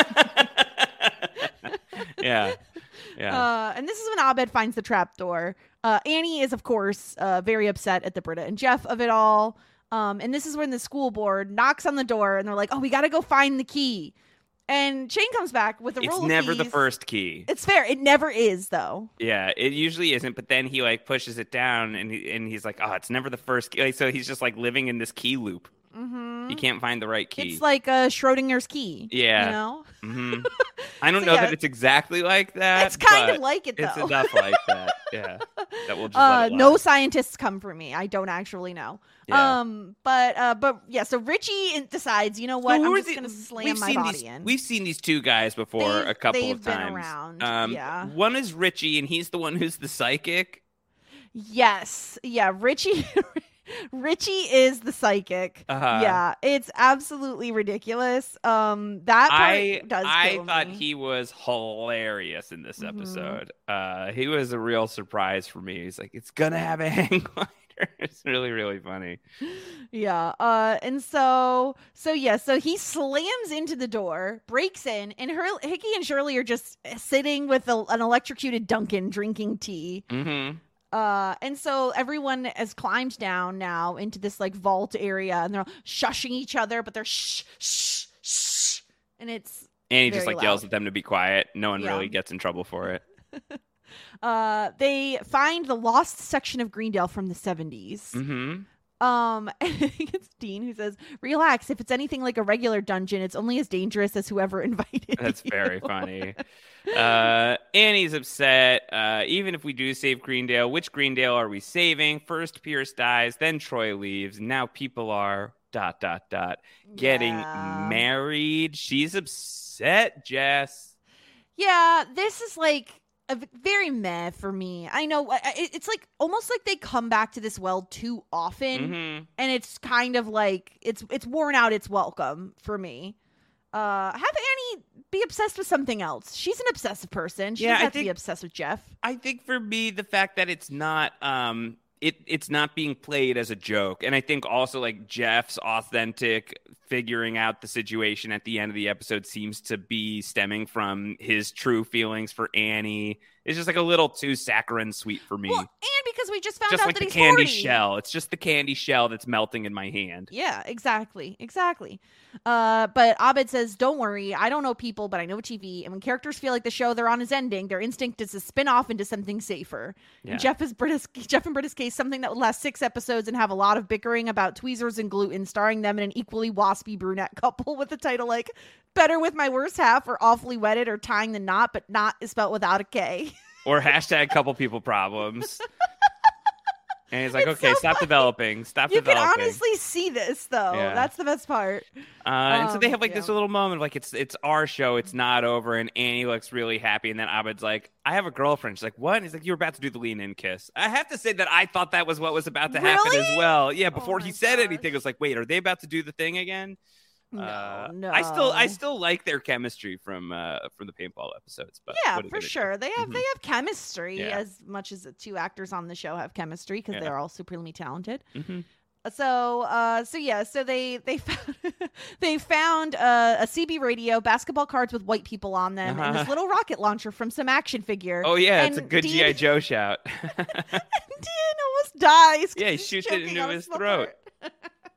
yeah. Yeah. Uh, and this is when Abed finds the trapdoor. Uh, Annie is, of course, uh, very upset at the Britta and Jeff of it all. Um, and this is when the school board knocks on the door and they're like, oh, we got to go find the key. And Shane comes back with a it's roll of never the keys. first key. It's fair. It never is, though. Yeah, it usually isn't. But then he like pushes it down, and he, and he's like, "Oh, it's never the first key." Like, so he's just like living in this key loop. Mm-hmm. He can't find the right key. It's like uh, Schrodinger's key. Yeah. You know? hmm I don't So, know yeah. that it's exactly like that. It's kind but of like it, It's though. enough like that. Yeah, that will just Uh, let it no lie. scientists come for me. I don't actually know. Yeah. Um, but uh, but yeah. So Richie in- decides, you know what? So who I'm are just the- gonna slam we've my seen body these, in. We've seen these two guys before They've- a couple they've of been times. around, Um, yeah. One is Richie, and he's the one who's the psychic. Yes. Yeah. Richie. Richie is the psychic. Uh-huh. Yeah, it's absolutely ridiculous. Um, that part I does. I kill thought me. he was hilarious in this Mhm. episode. Uh, he was a real surprise for me. He's like, it's gonna have a hang glider. It's really really funny. Yeah. Uh, and so, so yeah, so he slams into the door, breaks in, and her, Hickey and Shirley are just sitting with a, an electrocuted Duncan drinking tea. hmm Uh, and so everyone has climbed down now into this like vault area, and they're all shushing each other, but they're shh, shh, shh, and it's And he just very like yells loud. at them to be quiet. No one Yeah. really gets in trouble for it. Uh, they find the lost section of Greendale from the seventies. Mm-hmm. Um, and it's Dean who says, "Relax. If it's anything like a regular dungeon, it's only as dangerous as whoever invited That's you." very funny. Uh, Annie's upset. Uh, even if we do save Greendale, which Greendale are we saving? First Pierce dies, then Troy leaves. Now people are dot dot dot getting Yeah. married. She's upset, Jess. Yeah, this is like a v- very meh for me. I know I- I- it- it's like almost like they come back to this well too often, Mm-hmm. and it's kind of like it's it's worn out its welcome for me. Uh, have Annie be obsessed with something else. She's an obsessive person. She Yeah, doesn't I have to be think- obsessed with Jeff. I think for me, the fact that it's not um it it's not being played as a joke. And I think also like Jeff's authentic figuring out the situation at the end of the episode seems to be stemming from his true feelings for Annie. It's just like a little too saccharine sweet for me. Well, and because we just found just out like that the he's candy forty. shell. It's just the candy shell that's melting in my hand. Yeah, exactly. Exactly. Uh, but Abed says, "Don't worry. I don't know people, but I know T V. And when characters feel like the show they're on is ending, their instinct is to spin off into something safer." Yeah. And Jeff is Britta's, Jeff and Britta's case, something that would last six episodes and have a lot of bickering about tweezers and gluten, starring them in an equally waspy brunette couple with the title like "Better with My Worst Half" or "Awfully Wedded" or "Tying the Knot," but "not" is spelled without a K. Or hashtag couple people problems. And he's like, It's okay, so stop funny. developing. Stop You can developing. honestly see this though. Yeah. That's the best part. Uh, and so they Um, have like this yeah. little moment of like it's it's our show, it's not over, and Annie looks really happy, and then Abed's like, I have a girlfriend. She's like, what? And he's like, you were about to do the lean in kiss. I have to say that I thought that was what was about to happen Really? as well. Yeah, before my he said gosh. anything, it was like, wait, are they about to do the thing again? No, uh, no. I still I still like their chemistry from uh from the paintball episodes, but Yeah, what are you for gonna do? sure. They have Mhm. they have chemistry Yeah. as much as the two actors on the show have chemistry because Yeah. they're all supremely talented. Mhm. So, uh, so yeah, so they they found they found uh, a C B radio, basketball cards with white people on them, and this Uh-huh. little rocket launcher from some action figure. Oh yeah, it's a And good Dean- G I Joe shout. Dean almost dies. 'cause Yeah, he he's shoots it choking into on a his small throat. part.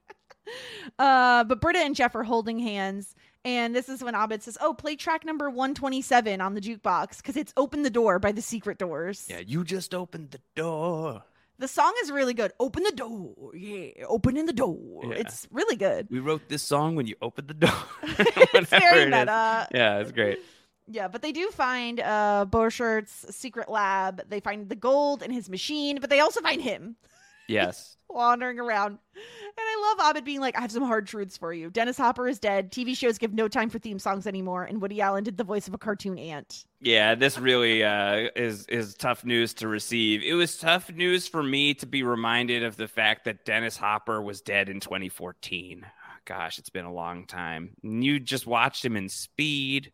uh, but Britta and Jeff are holding hands. And this is when Abed says, "Oh, play track number one twenty-seven on the jukebox because it's Open the Door by the Secret Doors." Yeah, you just opened the door. The song is really good. Open the door. Yeah, opening the door. Yeah. It's really good. We wrote this song when you opened the door. It's very Whatever it is. meta. Yeah, it's great. Yeah, but they do find uh Borchart's secret lab. They find the gold in his machine, but they also find him Yes. wandering around. And I love Abed being like, "I have some hard truths for you. Dennis Hopper is dead. T V shows give no time for theme songs anymore. And Woody Allen did the voice of a cartoon ant." Yeah, this really uh, is is tough news to receive. It was tough news for me to be reminded of the fact that Dennis Hopper was dead in twenty fourteen. Gosh, it's been a long time. You just watched him in Speed.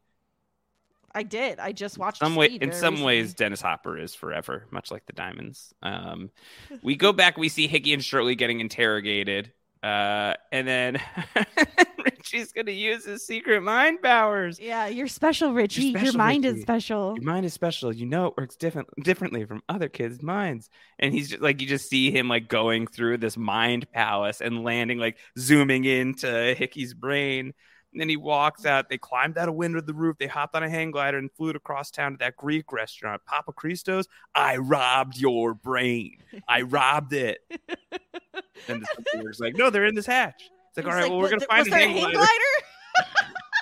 I did. I just watched Some way, Speed in very some recently. ways, Dennis Hopper is forever, much like the Diamonds. Um, we go back, we see Hickey and Shirley getting interrogated, uh, and then Richie's going to use his secret mind powers. Yeah, you're special, Richie. Your special, mind Richie. is special. Your mind is special. You know it works different differently from other kids' minds. And he's just like, you just see him like going through this mind palace and landing, like zooming into Hickey's brain. And then he walks out. They climbed out a window of the roof. They hopped on a hang glider and flew across town to that Greek restaurant, Papa Christos. I robbed your brain. I robbed it. And the computer's like, no, they're in this hatch. It's like, He's all right, like, well, we're "Was going to there- find was a there hang a hang glider. glider?"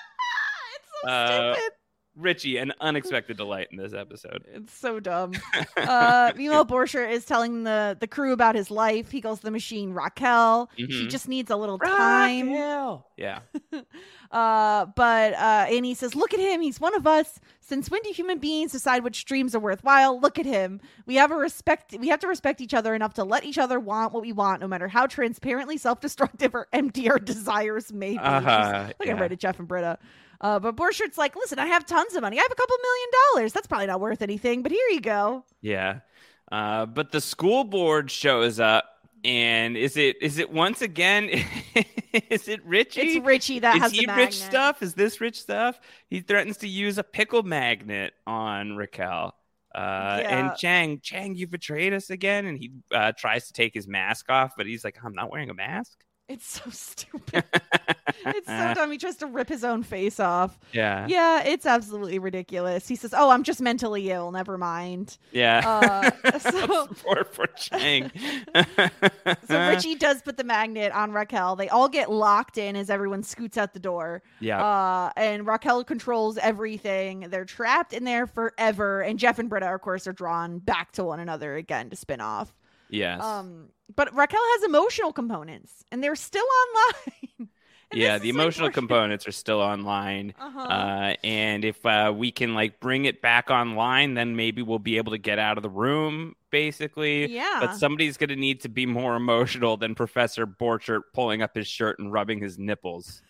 It's so Uh, stupid. Richie, an unexpected delight in this episode. It's so dumb. uh, meanwhile, Borchert is telling the, the crew about his life. He calls the machine Raquel. She Mhm. just needs a little time. Raquel. Yeah. Uh, but uh, Annie says, "Look at him. He's one of us. Since when do human beings decide which dreams are worthwhile? Look at him. We have a respect. We have to respect each other enough to let each other want what we want, no matter how transparently self-destructive or empty our desires may be." Uh-huh, She's looking yeah. right at Jeff and Britta. Uh, but Borchert's like, "Listen, I have tons of money. I have a couple million dollars. That's probably not worth anything, but here you go." Yeah. Uh, but the school board shows up, and is it is it once again is it Richie? It's Richie that is has he the magnet. rich stuff? Is this rich stuff? He threatens to use a pickle magnet on Raquel. Uh, Yeah. And Chang, Chang, you betrayed us again. And he uh, tries to take his mask off, but he's like, I'm not wearing a mask. It's so stupid. It's so dumb. He tries to rip his own face off. Yeah. Yeah, it's absolutely ridiculous. He says, oh, I'm just mentally ill. Never mind. Yeah. Uh, so, poor, poor Chang. so Richie does put the magnet on Raquel. They all get locked in as everyone scoots out the door. Yeah. Uh, and Raquel controls everything. They're trapped in there forever. And Jeff and Britta, of course, are drawn back to one another again to spin off. Yes. Um, but Raquel has emotional components, and they're still online. And yeah, this the is, like, emotional where- components are still online. Uh-huh. Uh, and if uh, we can like bring it back online, then maybe we'll be able to get out of the room, basically. Yeah. But somebody's going to need to be more emotional than Professor Borchert pulling up his shirt and rubbing his nipples.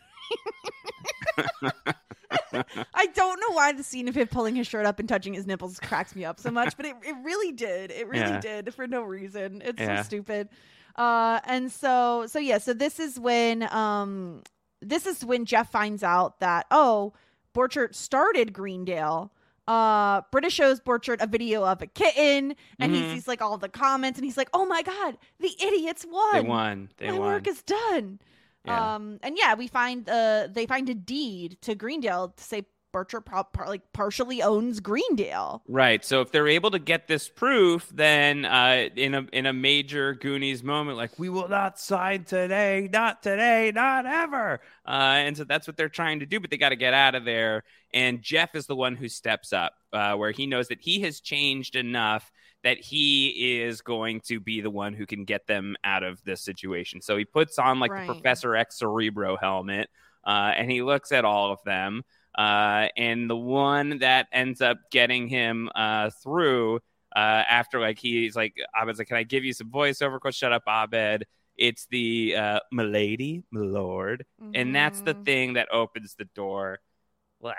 I don't know why the scene of him pulling his shirt up and touching his nipples cracks me up so much, but it, it really did. It really Yeah. did for no reason. It's Yeah. so stupid. Uh, and so, so yeah, so this is when, um, this is when Jeff finds out that, oh, Borchert started Greendale. Uh, Britta shows Borchert a video of a kitten, and Mhm. he sees like all the comments, and he's like, oh my God, the idiots won. They won. They my won. work is done. Yeah. Um, and yeah, we find uh they find a deed to Greendale to say Borchert pro- par- like partially owns Greendale. Right. So if they're able to get this proof, then uh, in a in a major Goonies moment, like we will not sign today, not today, not ever. Uh, and so that's what they're trying to do, but they got to get out of there. And Jeff is the one who steps up, uh, where he knows that he has changed enough that he is going to be the one who can get them out of this situation. So he puts on like Right. the Professor X Cerebro helmet, uh, and he looks at all of them. Uh, and the one that ends up getting him uh, through uh, after like he's like, I was like, can I give you some voiceover? Coach, shut up, Abed. It's the uh, milady, milord. And that's the Mhm. thing that opens the door. Blah.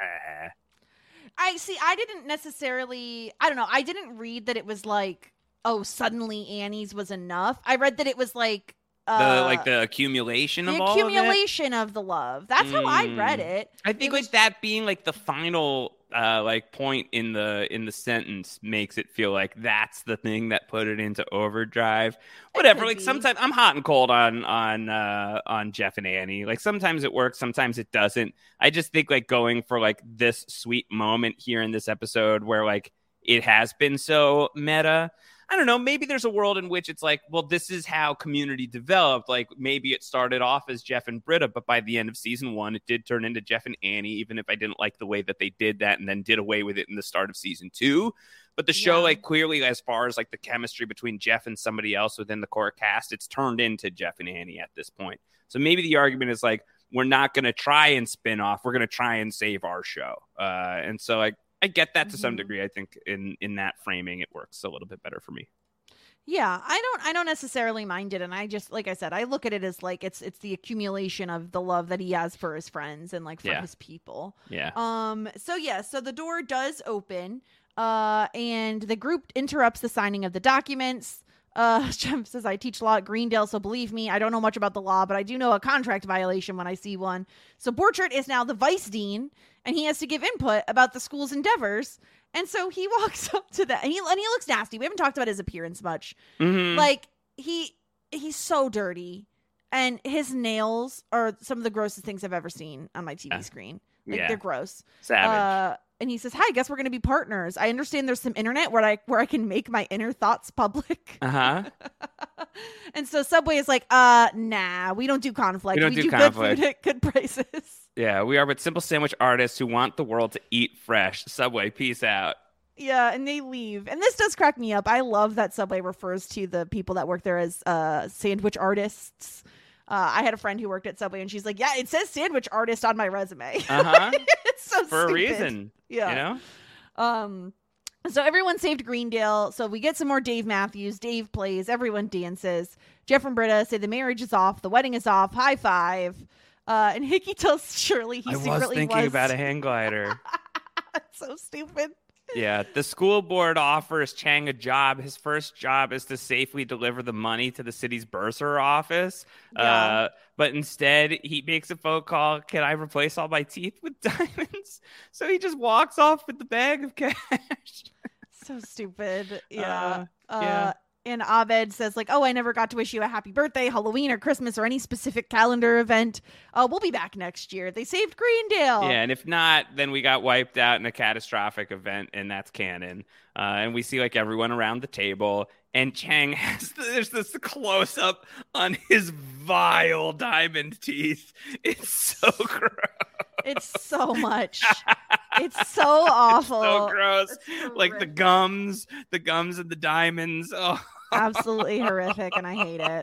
I see. I didn't necessarily. I don't know. I didn't read that it was like, oh, suddenly Annie's was enough. I read that it was like The uh, like the accumulation the of all of it. accumulation of, the love. That's how I read Mm. it. I think It was- like that being like the final uh like point in the in the sentence makes it feel like that's the thing that put it into overdrive. Whatever. could Like be. sometimes I'm hot and cold on on uh on Jeff and Annie. Like sometimes it works, sometimes it doesn't. I just think like going for like this sweet moment here in this episode where like it has been so meta. I don't know, maybe there's a world in which it's like, well, this is how Community developed. Like maybe it started off as Jeff and Britta, but by the end of season one, it did turn into Jeff and Annie, even if I didn't like the way that they did that and then did away with it in the start of season two. But the show, Yeah. like clearly, as far as like the chemistry between Jeff and somebody else within the core cast, it's turned into Jeff and Annie at this point. So maybe the argument is like, we're not going to try and spin off. We're going to try and save our show. Uh, and so like, I get that to some Mhm. degree. I think in, in that framing, it works a little bit better for me. Yeah, I don't I don't necessarily mind it, and I just like I said, I look at it as like it's it's the accumulation of the love that he has for his friends and like for Yeah. his people. Yeah. Um so yeah, so the door does open uh and the group interrupts the signing of the documents. Uh Jeff says, I teach law at Greendale, so believe me, I don't know much about the law, but I do know a contract violation when I see one. So Borchert is now the vice dean, and he has to give input about the school's endeavors. And so he walks up to that, and he, and he looks nasty. We haven't talked about his appearance much. Mhm. Like he he's so dirty, and his nails are some of the grossest things I've ever seen on my T V Yeah. screen. Like Yeah. they're gross. Savage. Uh, and he says, "Hi, I guess we're gonna be partners. I understand there's some internet where I where I can make my inner thoughts public." Uh huh. And so Subway is like, "Uh, nah, we don't do conflict. We don't do good conflict." food at good prices." Yeah, we are but simple sandwich artists who want the world to eat fresh. Subway, peace out. Yeah, and they leave. And this does crack me up. I love that Subway refers to the people that work there as uh, sandwich artists. Uh, I had a friend who worked at Subway, and she's like, "Yeah, it says sandwich artist on my resume." Uh huh. It's so For a stupid. reason. Yeah. You know? Um. So everyone saved Greendale. So we get some more Dave Matthews. Dave plays. Everyone dances. Jeff and Britta say the marriage is off. The wedding is off. High five. Uh, and Hickey tells Shirley he I was secretly thinking was about a hang glider. so stupid. Yeah, the school board offers Chang a job. His first job is to safely deliver the money to the city's bursar office. Yeah. Uh, but instead, he makes a phone call. Can I replace all my teeth with diamonds? So he just walks off with the bag of cash. So stupid. Yeah. Uh, Uh, yeah. And Abed says, like, oh, I never got to wish you a happy birthday, Halloween, or Christmas, or any specific calendar event. Uh, we'll be back next year. They saved Greendale. Yeah, and if not, then we got wiped out in a catastrophic event, and that's canon. Uh, and we see like everyone around the table, and Chang has there's this close up on his vile diamond teeth. It's so gross. It's so much. It's so awful. So gross. It's Like the horrific. gums, the gums and the diamonds. Oh, Absolutely horrific, and I hate it.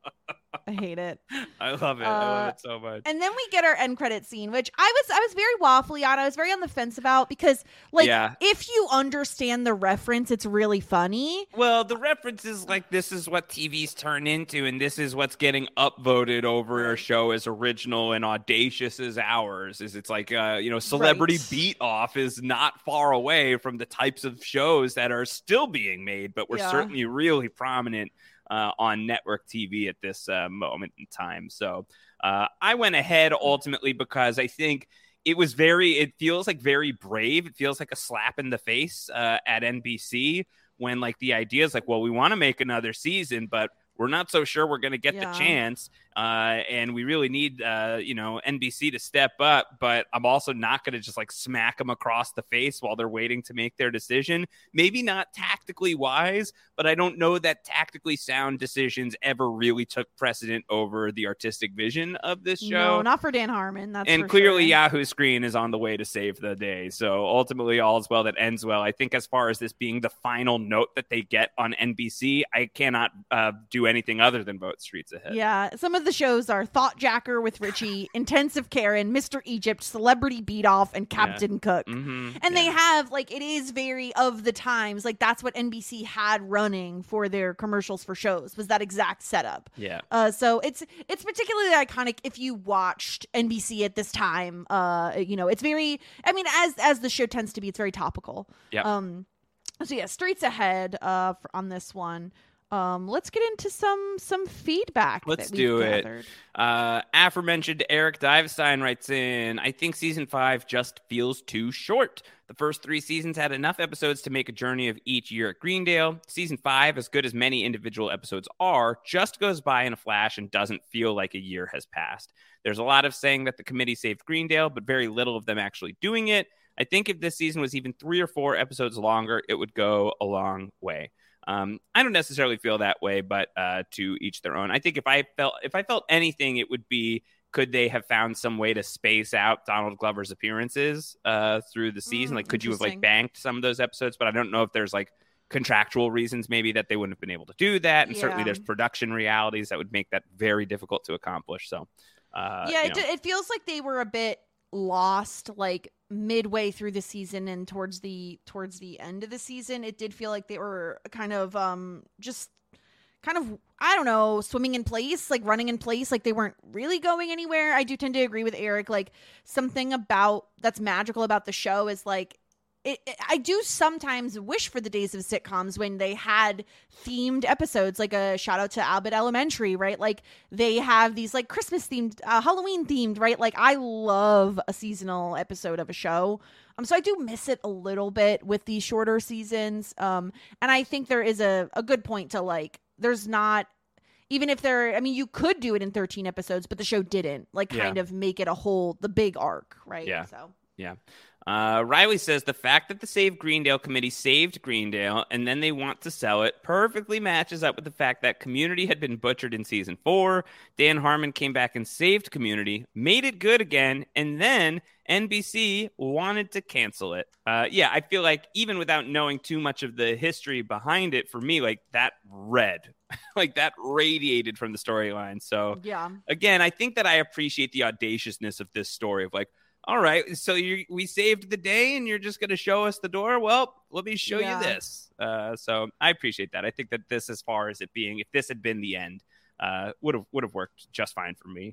I hate it. I love it. I Uh, love it so much. And then we get our end credit scene, which I was I was very waffly on. I was very on the fence about because, like, Yeah. if you understand the reference, it's really funny. Well, the reference is like this is what T V's turn into, and this is what's getting upvoted over a show as original and audacious as ours. Is it's like uh, you know, Celebrity Right. Beat Off is not far away from the types of shows that are still being made, but we're Yeah. certainly really prominent uh, on network T V at this uh, moment in time. So uh, I went ahead ultimately because I think it was very, it feels like very brave. It feels like a slap in the face uh, at N B C when like the idea is like, well, we want to make another season, but we're not so sure we're going to get Yeah. the chance. Uh, and we really need, uh, you know, N B C to step up. But I'm also not going to just like smack them across the face while they're waiting to make their decision. Maybe not tactically wise, but I don't know that tactically sound decisions ever really took precedent over the artistic vision of this show. No, not for Dan Harmon. That's And for clearly sure. Yahoo Screen is on the way to save the day. So ultimately, all is well that ends well. I think as far as this being the final note that they get on N B C, I cannot uh, do anything other than vote Streets Ahead. Yeah, some of the shows are Thought Jacker with Richie, Intensive Karen, Mister Egypt, Celebrity Beat Off, and Captain Cook. Mm-hmm. And they have, like, it is very of the times. Like, that's what N B C had running for their commercials for shows, was that exact setup. Yeah. Uh, so it's it's particularly iconic if you watched N B C at this time. Uh, you know, it's very, I mean, as as the show tends to be, it's very topical. Yep. Um, so yeah, Streets Ahead uh, for, on this one. Um, let's get into some some feedback. Let's that we've do it. gathered. Uh, aforementioned Eric Divestein writes in, I think season five just feels too short. The first three seasons had enough episodes to make a journey of each year at Greendale. Season five, as good as many individual episodes are, just goes by in a flash and doesn't feel like a year has passed. There's a lot of saying that the committee saved Greendale, but very little of them actually doing it. I think if this season was even three or four episodes longer, it would go a long way. Um, I don't necessarily feel that way, but uh, to each their own. I think if I felt if I felt anything, it would be, could they have found some way to space out Donald Glover's appearances uh, through the season? Mm, like, could you have like interesting. banked some of those episodes? But I don't know if there's like contractual reasons maybe that they wouldn't have been able to do that. And certainly Yeah. there's production realities that would make that very difficult to accomplish. So uh, yeah, you it, know. d- it feels like they were a bit lost, like midway through the season and towards the towards the end of the season. It did feel like they were kind of um just kind of, I don't know, swimming in place, like running in place, like they weren't really going anywhere. I do tend to agree with Eric. Like, something about that's magical about the show is like, It, it, I do sometimes wish for the days of sitcoms when they had themed episodes, like a shout out to Albert Elementary, right? Like they have these like Christmas themed, uh, Halloween themed, right? Like I love a seasonal episode of a show. Um, so I do miss it a little bit with these shorter seasons. Um, and I think there is a, a good point to like, there's not, even if there, I mean, you could do it in thirteen episodes, but the show didn't like Yeah. kind of make it a whole, the big arc, right? Yeah. So. Yeah. Uh, Riley says the fact that the Save Greendale committee saved Greendale and then they want to sell it perfectly matches up with the fact that Community had been butchered in season four. Dan Harmon came back and saved Community, made it good again, and then N B C wanted to cancel it. Uh, yeah, I feel like even without knowing too much of the history behind it, for me, like that read, like that radiated from the storyline. So Yeah. again, I think that I appreciate the audaciousness of this story of like, all right, so you we saved the day and you're just going to show us the door? Well, let me show Yeah. you this. Uh, so I appreciate that. I think that this, as far as it being, if this had been the end, uh, would have would have worked just fine for me.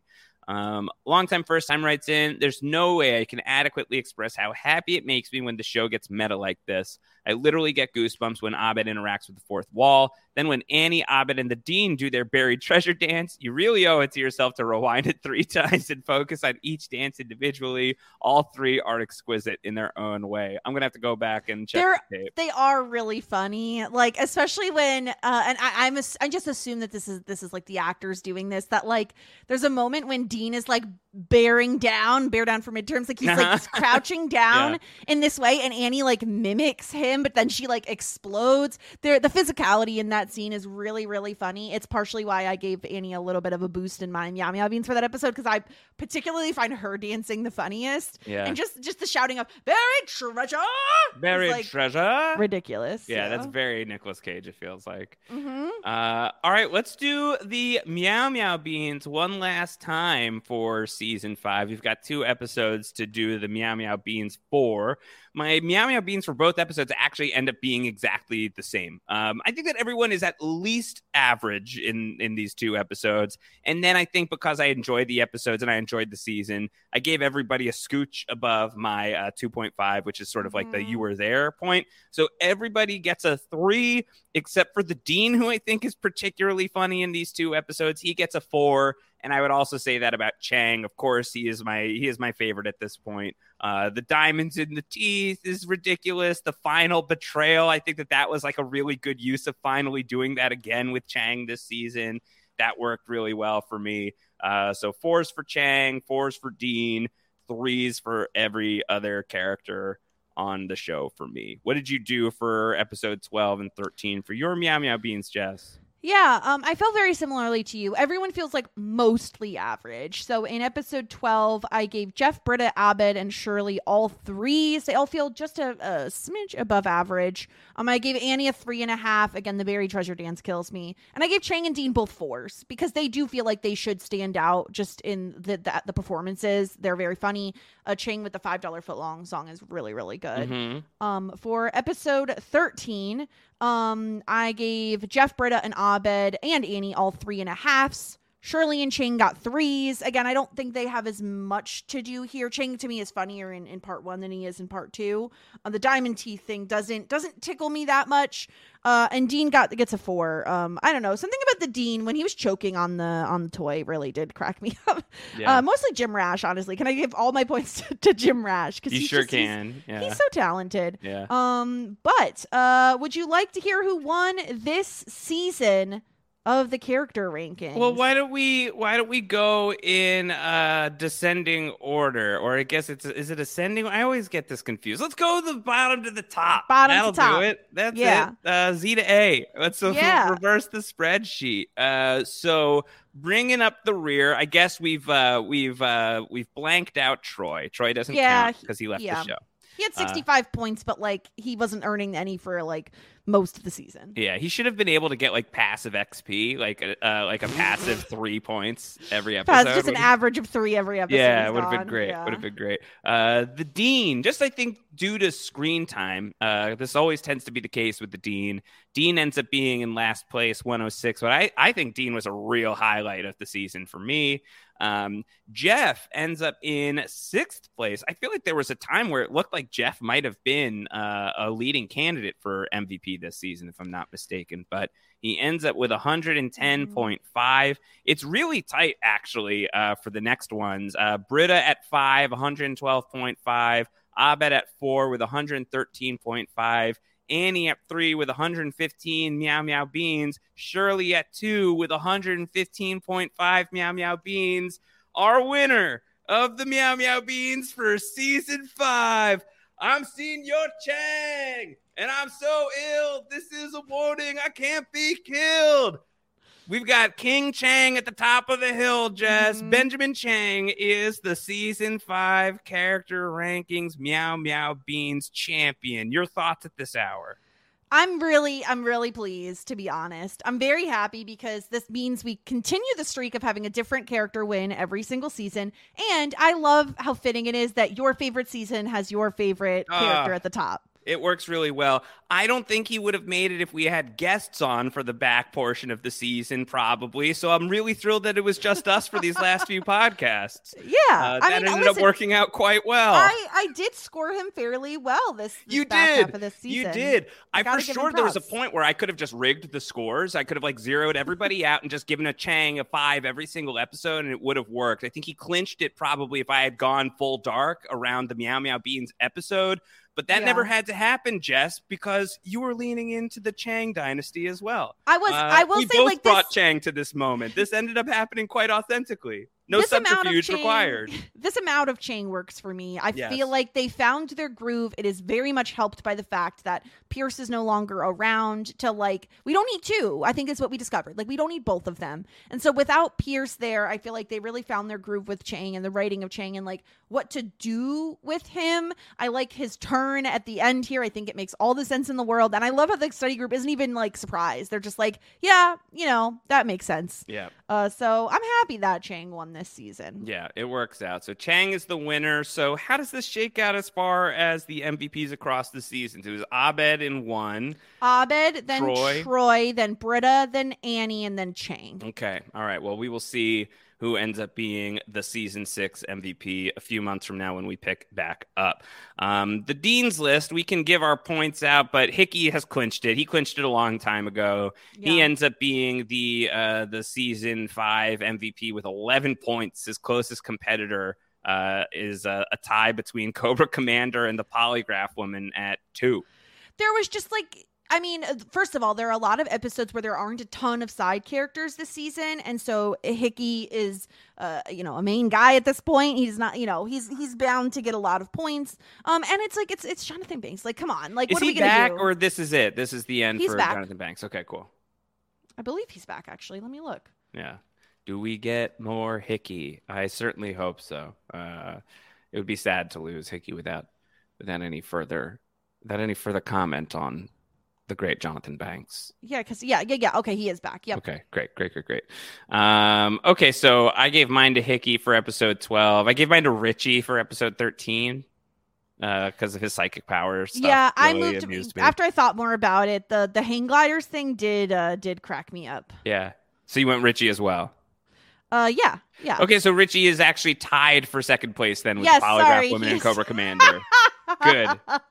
Um, long time, first time writes in, there's no way I can adequately express how happy it makes me when the show gets meta like this. I literally get goosebumps when Abed interacts with the fourth wall. Then when Annie, Abed, and the Dean do their buried treasure dance, you really owe it to yourself to rewind it three times and focus on each dance individually. All three are exquisite in their own way. I'm going to have to go back and check They're, the tape. They are really funny, like especially when, uh, and I, I'm, a, I just assume that this is this is like the actors doing this. That like there's a moment when Dean is like bearing down, bear down for midterms, like he's like crouching down yeah. in this way, and Annie like mimics him, but then she like explodes. There, the physicality in that scene is really, really funny. It's partially why I gave Annie a little bit of a boost in my Meow Meow Beans for that episode, because I particularly find her dancing the funniest. Yeah, and just just the shouting of "buried treasure," buried like, treasure, ridiculous. Yeah, you know? That's very Nicolas Cage. It feels like. Mm-hmm. Uh, all right, let's do the Meow Meow Beans one last time for season five. We've got two episodes to do the Meow Meow Beans for. My Meow Meow Beans for both episodes actually end up being exactly the same. Um, I think that everyone is at least average in, in these two episodes. And then I think because I enjoyed the episodes and I enjoyed the season, I gave everybody a scooch above my uh, two point five, which is sort of like the you were there point. So everybody gets a three, except for the Dean, who I think is particularly funny in these two episodes. He gets a four. And I would also say that about Chang. Of course, he is my he is my favorite at this point. Uh, the diamonds in the teeth is ridiculous. The final betrayal, I think that that was like a really good use of finally doing that again with Chang this season. That worked really well for me. Uh, so fours for Chang, fours for Dean, threes for every other character on the show for me. What did you do for episode twelve and thirteen for your Meow Meow Beans, Jess? Yeah, um, I felt very similarly to you. Everyone feels like mostly average. So in episode twelve, I gave Jeff, Britta, Abed, and Shirley all threes. They all feel just a, a smidge above average. Um, I gave Annie a three and a half. Again, the buried treasure dance kills me. And I gave Chang and Dean both fours because they do feel like they should stand out just in the the, the performances. They're very funny. Uh, Chang with the five dollar footlong song is really, really good. Mm-hmm. Um, for episode thirteen, um, I gave Jeff, Britta, and Abed and Annie all three and a halves. Shirley and Chang got threes. Again, I don't think they have as much to do here. Chang to me is funnier in, in part one than he is in part two. Uh, the diamond teeth thing doesn't doesn't tickle me that much. Uh, and Dean got gets a four. Um, I don't know, something about the Dean when he was choking on the on the toy really did crack me up. Yeah. Uh, mostly Jim Rash, honestly. Can I give all my points to, to Jim Rash? You he's sure just, can. He's, yeah. he's so talented. Yeah. Um, but uh, would you like to hear who won this season of the character rankings? Well, why don't we why don't we go in uh descending order, or I guess it's is it ascending? I always get this confused. Let's go the bottom to the top. Bottom That'll to top. do it. That's Yeah. it. Uh, Z to A. Let's so Yeah. reverse the spreadsheet. Uh, so bringing up the rear, I guess we've uh we've uh we've blanked out Troy. Troy doesn't Yeah, count because he left yeah. the show. He had sixty-five uh, points, but like he wasn't earning any for like most of the season. Yeah, he should have been able to get like passive X P, like a uh, like a passive three points every episode. That's just an average of three every episode. Yeah, it would have been great. Yeah. Would have been great. Uh, the Dean, just I think due to screen time, uh, this always tends to be the case with the Dean. Dean ends up being in last place, one oh six. But I, I think Dean was a real highlight of the season for me. Um, Jeff ends up in sixth place. I feel like there was a time where it looked like Jeff might have been uh, a leading candidate for M V P this season, if I'm not mistaken. But he ends up with one ten point five. It's really tight, actually, uh, for the next ones. Uh, Britta at five, one twelve point five. Abed at four with one thirteen point five. Annie at three with one fifteen Meow Meow Beans. Shirley at two with one fifteen point five Meow Meow Beans. Our winner of the Meow Meow Beans for season five, I'm Senor Chang, and I'm so ill. This is a warning. I can't be killed. We've got King Chang at the top of the hill, Jess. Mm-hmm. Benjamin Chang is the season five character rankings Meow Meow Beans champion. Your thoughts at this hour? I'm really, I'm really pleased, to be honest. I'm very happy because this means we continue the streak of having a different character win every single season. And I love how fitting it is that your favorite season has your favorite character uh, at the top. It works really well. I don't think he would have made it if we had guests on for the back portion of the season, probably. So I'm really thrilled that it was just us for these last few podcasts. Yeah. Uh, that I mean, ended listen, up working out quite well. I, I did score him fairly well this, this You back did. half of this season. You did. I, gotta for give him sure there was a props. point where I could have just rigged the scores. I could have like zeroed everybody out and just given a Chang a five every single episode, and it would have worked. I think he clinched it probably if I had gone full dark around the Meow Meow Beans episode. But that Yeah. never had to happen, Jess, because you were leaning into the Chang dynasty as well. I was. Uh, I will we say, both like brought this. Chang to this moment. This ended up happening quite authentically. No this amount of subterfuge Chang- required. This amount of Chang works for me. I Yes. feel like they found their groove. It is very much helped by the fact that Pierce is no longer around to like, we don't need two. I think is what we discovered. Like, we don't need both of them. And so without Pierce there, I feel like they really found their groove with Chang and the writing of Chang and like what to do with him. I like his turn at the end here. I think it makes all the sense in the world. And I love how the study group isn't even like surprised. They're just like, yeah, you know, that makes sense. Yeah. Uh, so I'm happy that Chang won this season. Yeah, it works out. So Chang is the winner. So how does this shake out as far as the M V Ps across the season? So it was Abed in one. Abed, then Troy. Troy. then Britta, then Annie, and then Chang. Okay. All right. Well, we will see who ends up being the season six M V P a few months from now when we pick back up. Um, the Dean's List, we can give our points out, but Hickey has clinched it. He clinched it a long time ago. He Yeah. ends up being the uh, the season five M V P with eleven points. His closest competitor uh, is a, a tie between Cobra Commander and the Polygraph Woman at two. There was just like, I mean, uh, first of all, there are a lot of episodes where there aren't a ton of side characters this season, and so Hickey is, uh, you know, a main guy at this point. He's not, you know, he's he's bound to get a lot of points. Um, and it's like it's it's Jonathan Banks. Like, come on, like, Is what are he we gonna back do? or this is it? This is the end He's for back. Jonathan Banks. Okay, cool. I believe he's back. Actually, let me look. Yeah. Do we get more Hickey? I certainly hope so. Uh, it would be sad to lose Hickey without without any further without any further comment on the great Jonathan Banks. Yeah, because yeah, yeah, yeah. Okay, he is back. Yep. Okay, great, great, great, great. Um, okay, so I gave mine to Hickey for episode twelve. I gave mine to Richie for episode thirteen because uh, of his psychic powers. Stuff Yeah, I really moved amused me. after I thought more about it. The the hang gliders thing did uh, did crack me up. Yeah, so you went Richie as well. Uh, yeah, yeah. Okay, so Richie is actually tied for second place then with Yes, Polygraph sorry, Woman and he's- Cobra Commander. Good.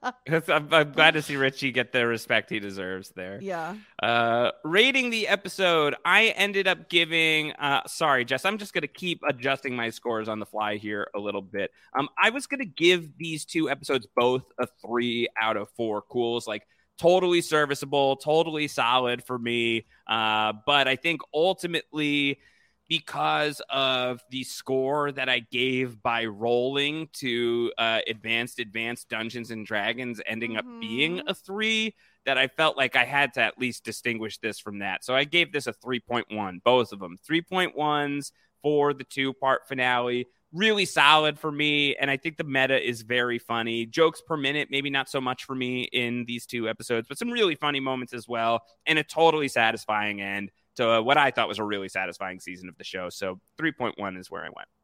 I'm, I'm glad to see Richie get the respect he deserves there. Yeah. Uh, rating the episode, I ended up giving. Uh, sorry, Jess, I'm just going to keep adjusting my scores on the fly here a little bit. Um, I was going to give these two episodes both a three out of four cools. Like, totally serviceable, totally solid for me. Uh, but I think ultimately, because of the score that I gave by rolling to uh, Advanced Advanced Dungeons and Dragons ending up being Mhm. a three, that I felt like I had to at least distinguish this from that. So I gave this a three point one, both of them. three point ones for the two-part finale. Really solid for me, and I think the meta is very funny. Jokes per minute, maybe not so much for me in these two episodes, but some really funny moments as well, and a totally satisfying end to uh, what I thought was a really satisfying season of the show. So three point one is where I went.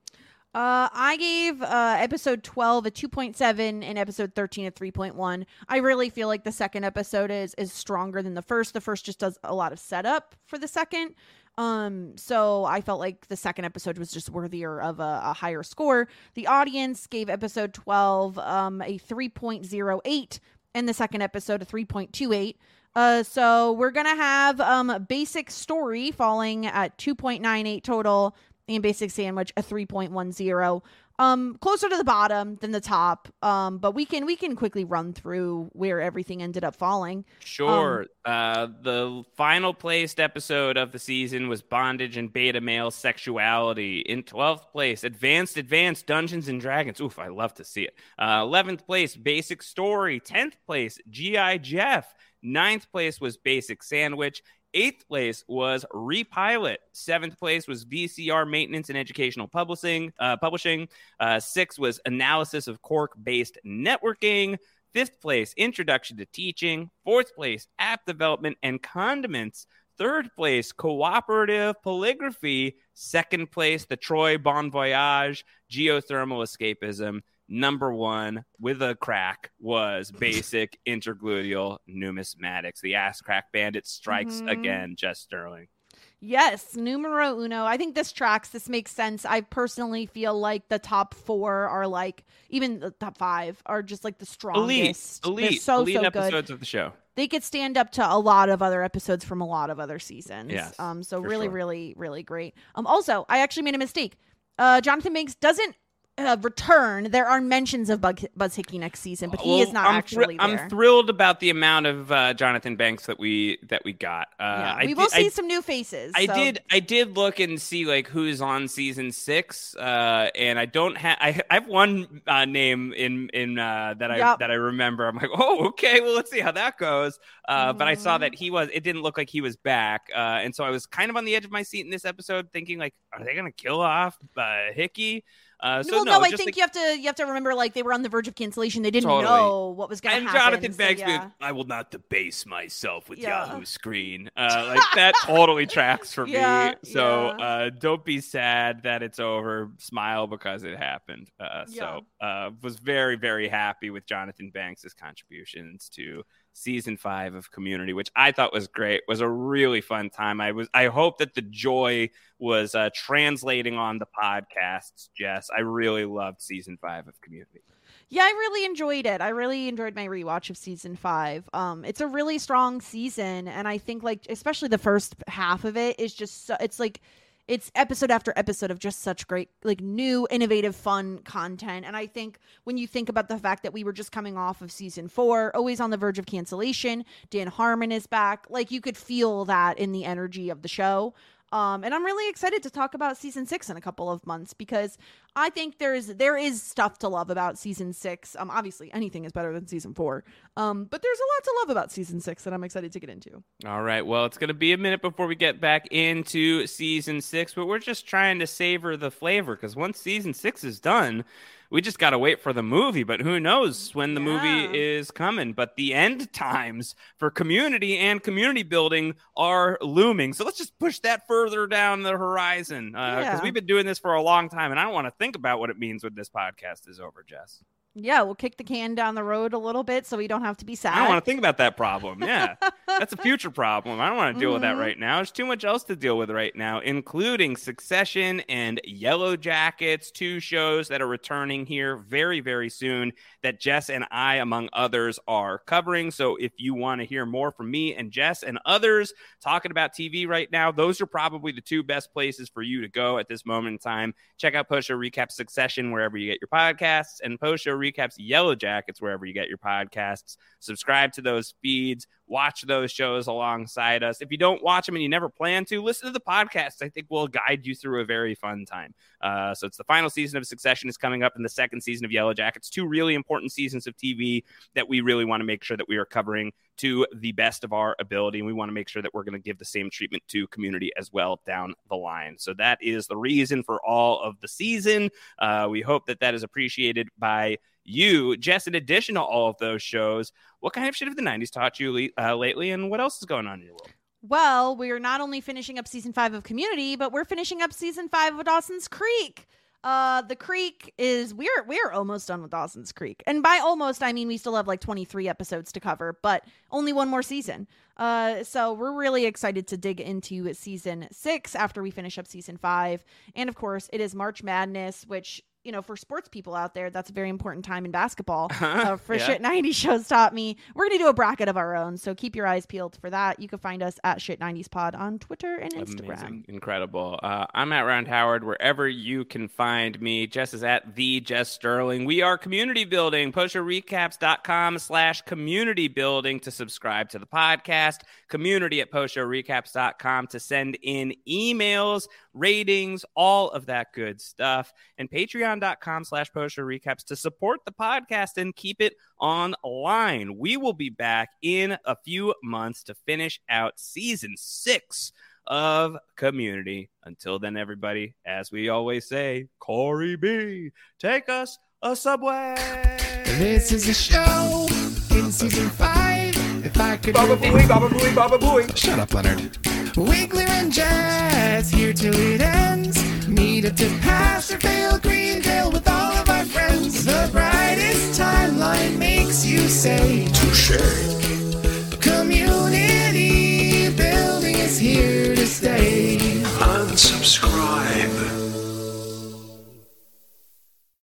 Uh, I gave uh, episode twelve a two point seven and episode thirteen a three point one. I really feel like the second episode is is stronger than the first. The first just does a lot of setup for the second. Um, so I felt like the second episode was just worthier of a, a higher score. The audience gave episode twelve um, a three point oh eight and the second episode a three point two eight. Uh, so we're gonna have um Basic Story falling at two point nine eight total, and Basic Sandwich a three point one zero. Um, closer to the bottom than the top. Um, but we can we can quickly run through where everything ended up falling. Sure. Um, uh, the final placed episode of the season was Bondage and Beta Male Sexuality. In twelfth place, Advanced Advanced Dungeons and Dragons. Oof, I love to see it. Uh, eleventh place, Basic Story. tenth place, G I. Jeff. Ninth place was Basic Sandwich. Eighth place was Repilot. Seventh place was V C R Maintenance and Educational Publishing. Uh, publishing. Uh, sixth was Analysis of Quark-Based Networking. Fifth place, Introduction to Teaching. Fourth place, App Development and Condiments. Third place, Cooperative Polygraphy. Second place, The Troy Bon Voyage, Geothermal Escapism. number one with a crack was basic intergluteal numismatics. The ass crack bandit strikes mm-hmm. again, Jess Sterling. Yes, numero uno. I think this tracks. This makes sense. I personally feel like the top four are like, even the top five are just like the strongest. Elite, elite, They're so, elite so episodes good. of the show. They could stand up to a lot of other episodes from a lot of other seasons. Yes, um. So really, sure. really, really great. Um. Also, I actually made a mistake. Uh, Jonathan Banks doesn't Uh, return. There are mentions of Bug- Buzz Hickey next season, but he well, is not I'm actually thr- there. I'm thrilled about the amount of uh, Jonathan Banks that we that we got. Uh, yeah, I we did, will see I, some new faces. I so. did. I did look and see like who's on season six, uh, and I don't have. I, I have one uh, name in in uh, that I yep. that I remember. I'm like, oh, okay. Well, let's see how that goes. Uh, mm-hmm. But I saw that he was. It didn't look like he was back, uh, and so I was kind of on the edge of my seat in this episode, thinking like, are they gonna kill off uh, Hickey? Uh, so well, no, no, I just think like, you have to you have to remember like they were on the verge of cancellation. They didn't totally. know what was going to and happen. Jonathan Banks, so, being, yeah. I will not debase myself with Yeah. Yahoo Screen. Uh, like that totally tracks for Yeah, me. So yeah. uh, don't be sad that it's over. Smile because it happened. Uh, Yeah. So uh, was very very happy with Jonathan Banks' contributions to season five of Community, which I thought was great. Was a really fun time. I was. I hope that the joy was uh, translating on the podcasts. Jess, I really loved season five of Community. Yeah, I really enjoyed it. I really enjoyed my rewatch of season five. Um, it's a really strong season, and I think like especially the first half of it is just so, it's like. It's episode after episode of just such great, like new, innovative, fun content. And I think when you think about the fact that we were just coming off of season four, always on the verge of cancellation, Dan Harmon is back. Like you could feel that in the energy of the show. Um, and I'm really excited to talk about season six in a couple of months because I think there's there is stuff to love about season six. Um, obviously anything is better than season four. Um, but there's a lot to love about season six that I'm excited to get into. All right. Well, it's going to be a minute before we get back into season six, but we're just trying to savor the flavor because once season six is done, we just got to wait for the movie, but who knows when the yeah. movie is coming. But the end times for Community and community building are looming. So let's just push that further down the horizon because uh, yeah. we've been doing this for a long time, and I don't want to think about what it means when this podcast is over, Jess. Yeah, we'll kick the can down the road a little bit so we don't have to be sad. I don't want to think about that problem. Yeah, that's a future problem. I don't want to deal mm-hmm. with that right now. There's too much else to deal with right now, including Succession and Yellow Jackets, two shows that are returning here very, very soon that Jess and I, among others, are covering. So if you want to hear more from me and Jess and others talking about T V right now, those are probably the two best places for you to go at this moment in time. Check out Post Show Recap Succession wherever you get your podcasts and Post Show Recaps Yellow Jackets wherever you get your podcasts. Subscribe to those feeds. Watch those shows alongside us. If you don't watch them and you never plan to, listen to the podcast. I think we'll guide you through a very fun time. Uh, so it's the final season of Succession is coming up in the second season of Yellow Jackets. Two really important seasons of T V that we really want to make sure that we are covering to the best of our ability. And we want to make sure that we're going to give the same treatment to Community as well down the line. So that is the reason for all of the season. Uh, we hope that that is appreciated by you. Jess, in addition to all of those shows, what kind of shit have the nineties taught you uh, lately, and what else is going on in your world? Well, we are not only finishing up season five of Community, but we're finishing up season five of Dawson's Creek. Uh, the Creek is we're we're almost done with Dawson's Creek, and by almost I mean we still have like twenty-three episodes to cover, but only one more season. Uh, so we're really excited to dig into season six after we finish up season five, and of course it is March Madness, which, you know, for sports people out there, that's a very important time in basketball. Uh, for yeah. Shit ninety Shows taught me. We're going to do a bracket of our own, so keep your eyes peeled for that. You can find us at Shit nineties Pod on Twitter and Instagram. Amazing. Incredible. Uh, I'm at Round Howard, wherever you can find me. Jess is at the Jess Sterling. We are community building. postshowrecaps.com slash community building to subscribe to the podcast. Community at postshowrecaps dot com to send in emails, ratings, all of that good stuff. And patreon.com slash post-show recaps to support the podcast and keep it online. We will be back in a few months to finish out season six of Community. Until then, everybody, as we always say, Corey B, take us a subway. This is a show in season five. If I could Baba booey, baba booey, baba booey. Shut up, Leonard. Wiggler and Jazz here till it ends. Meet up to pass or fail Greendale with all of our friends. The say. Touche. Community building is here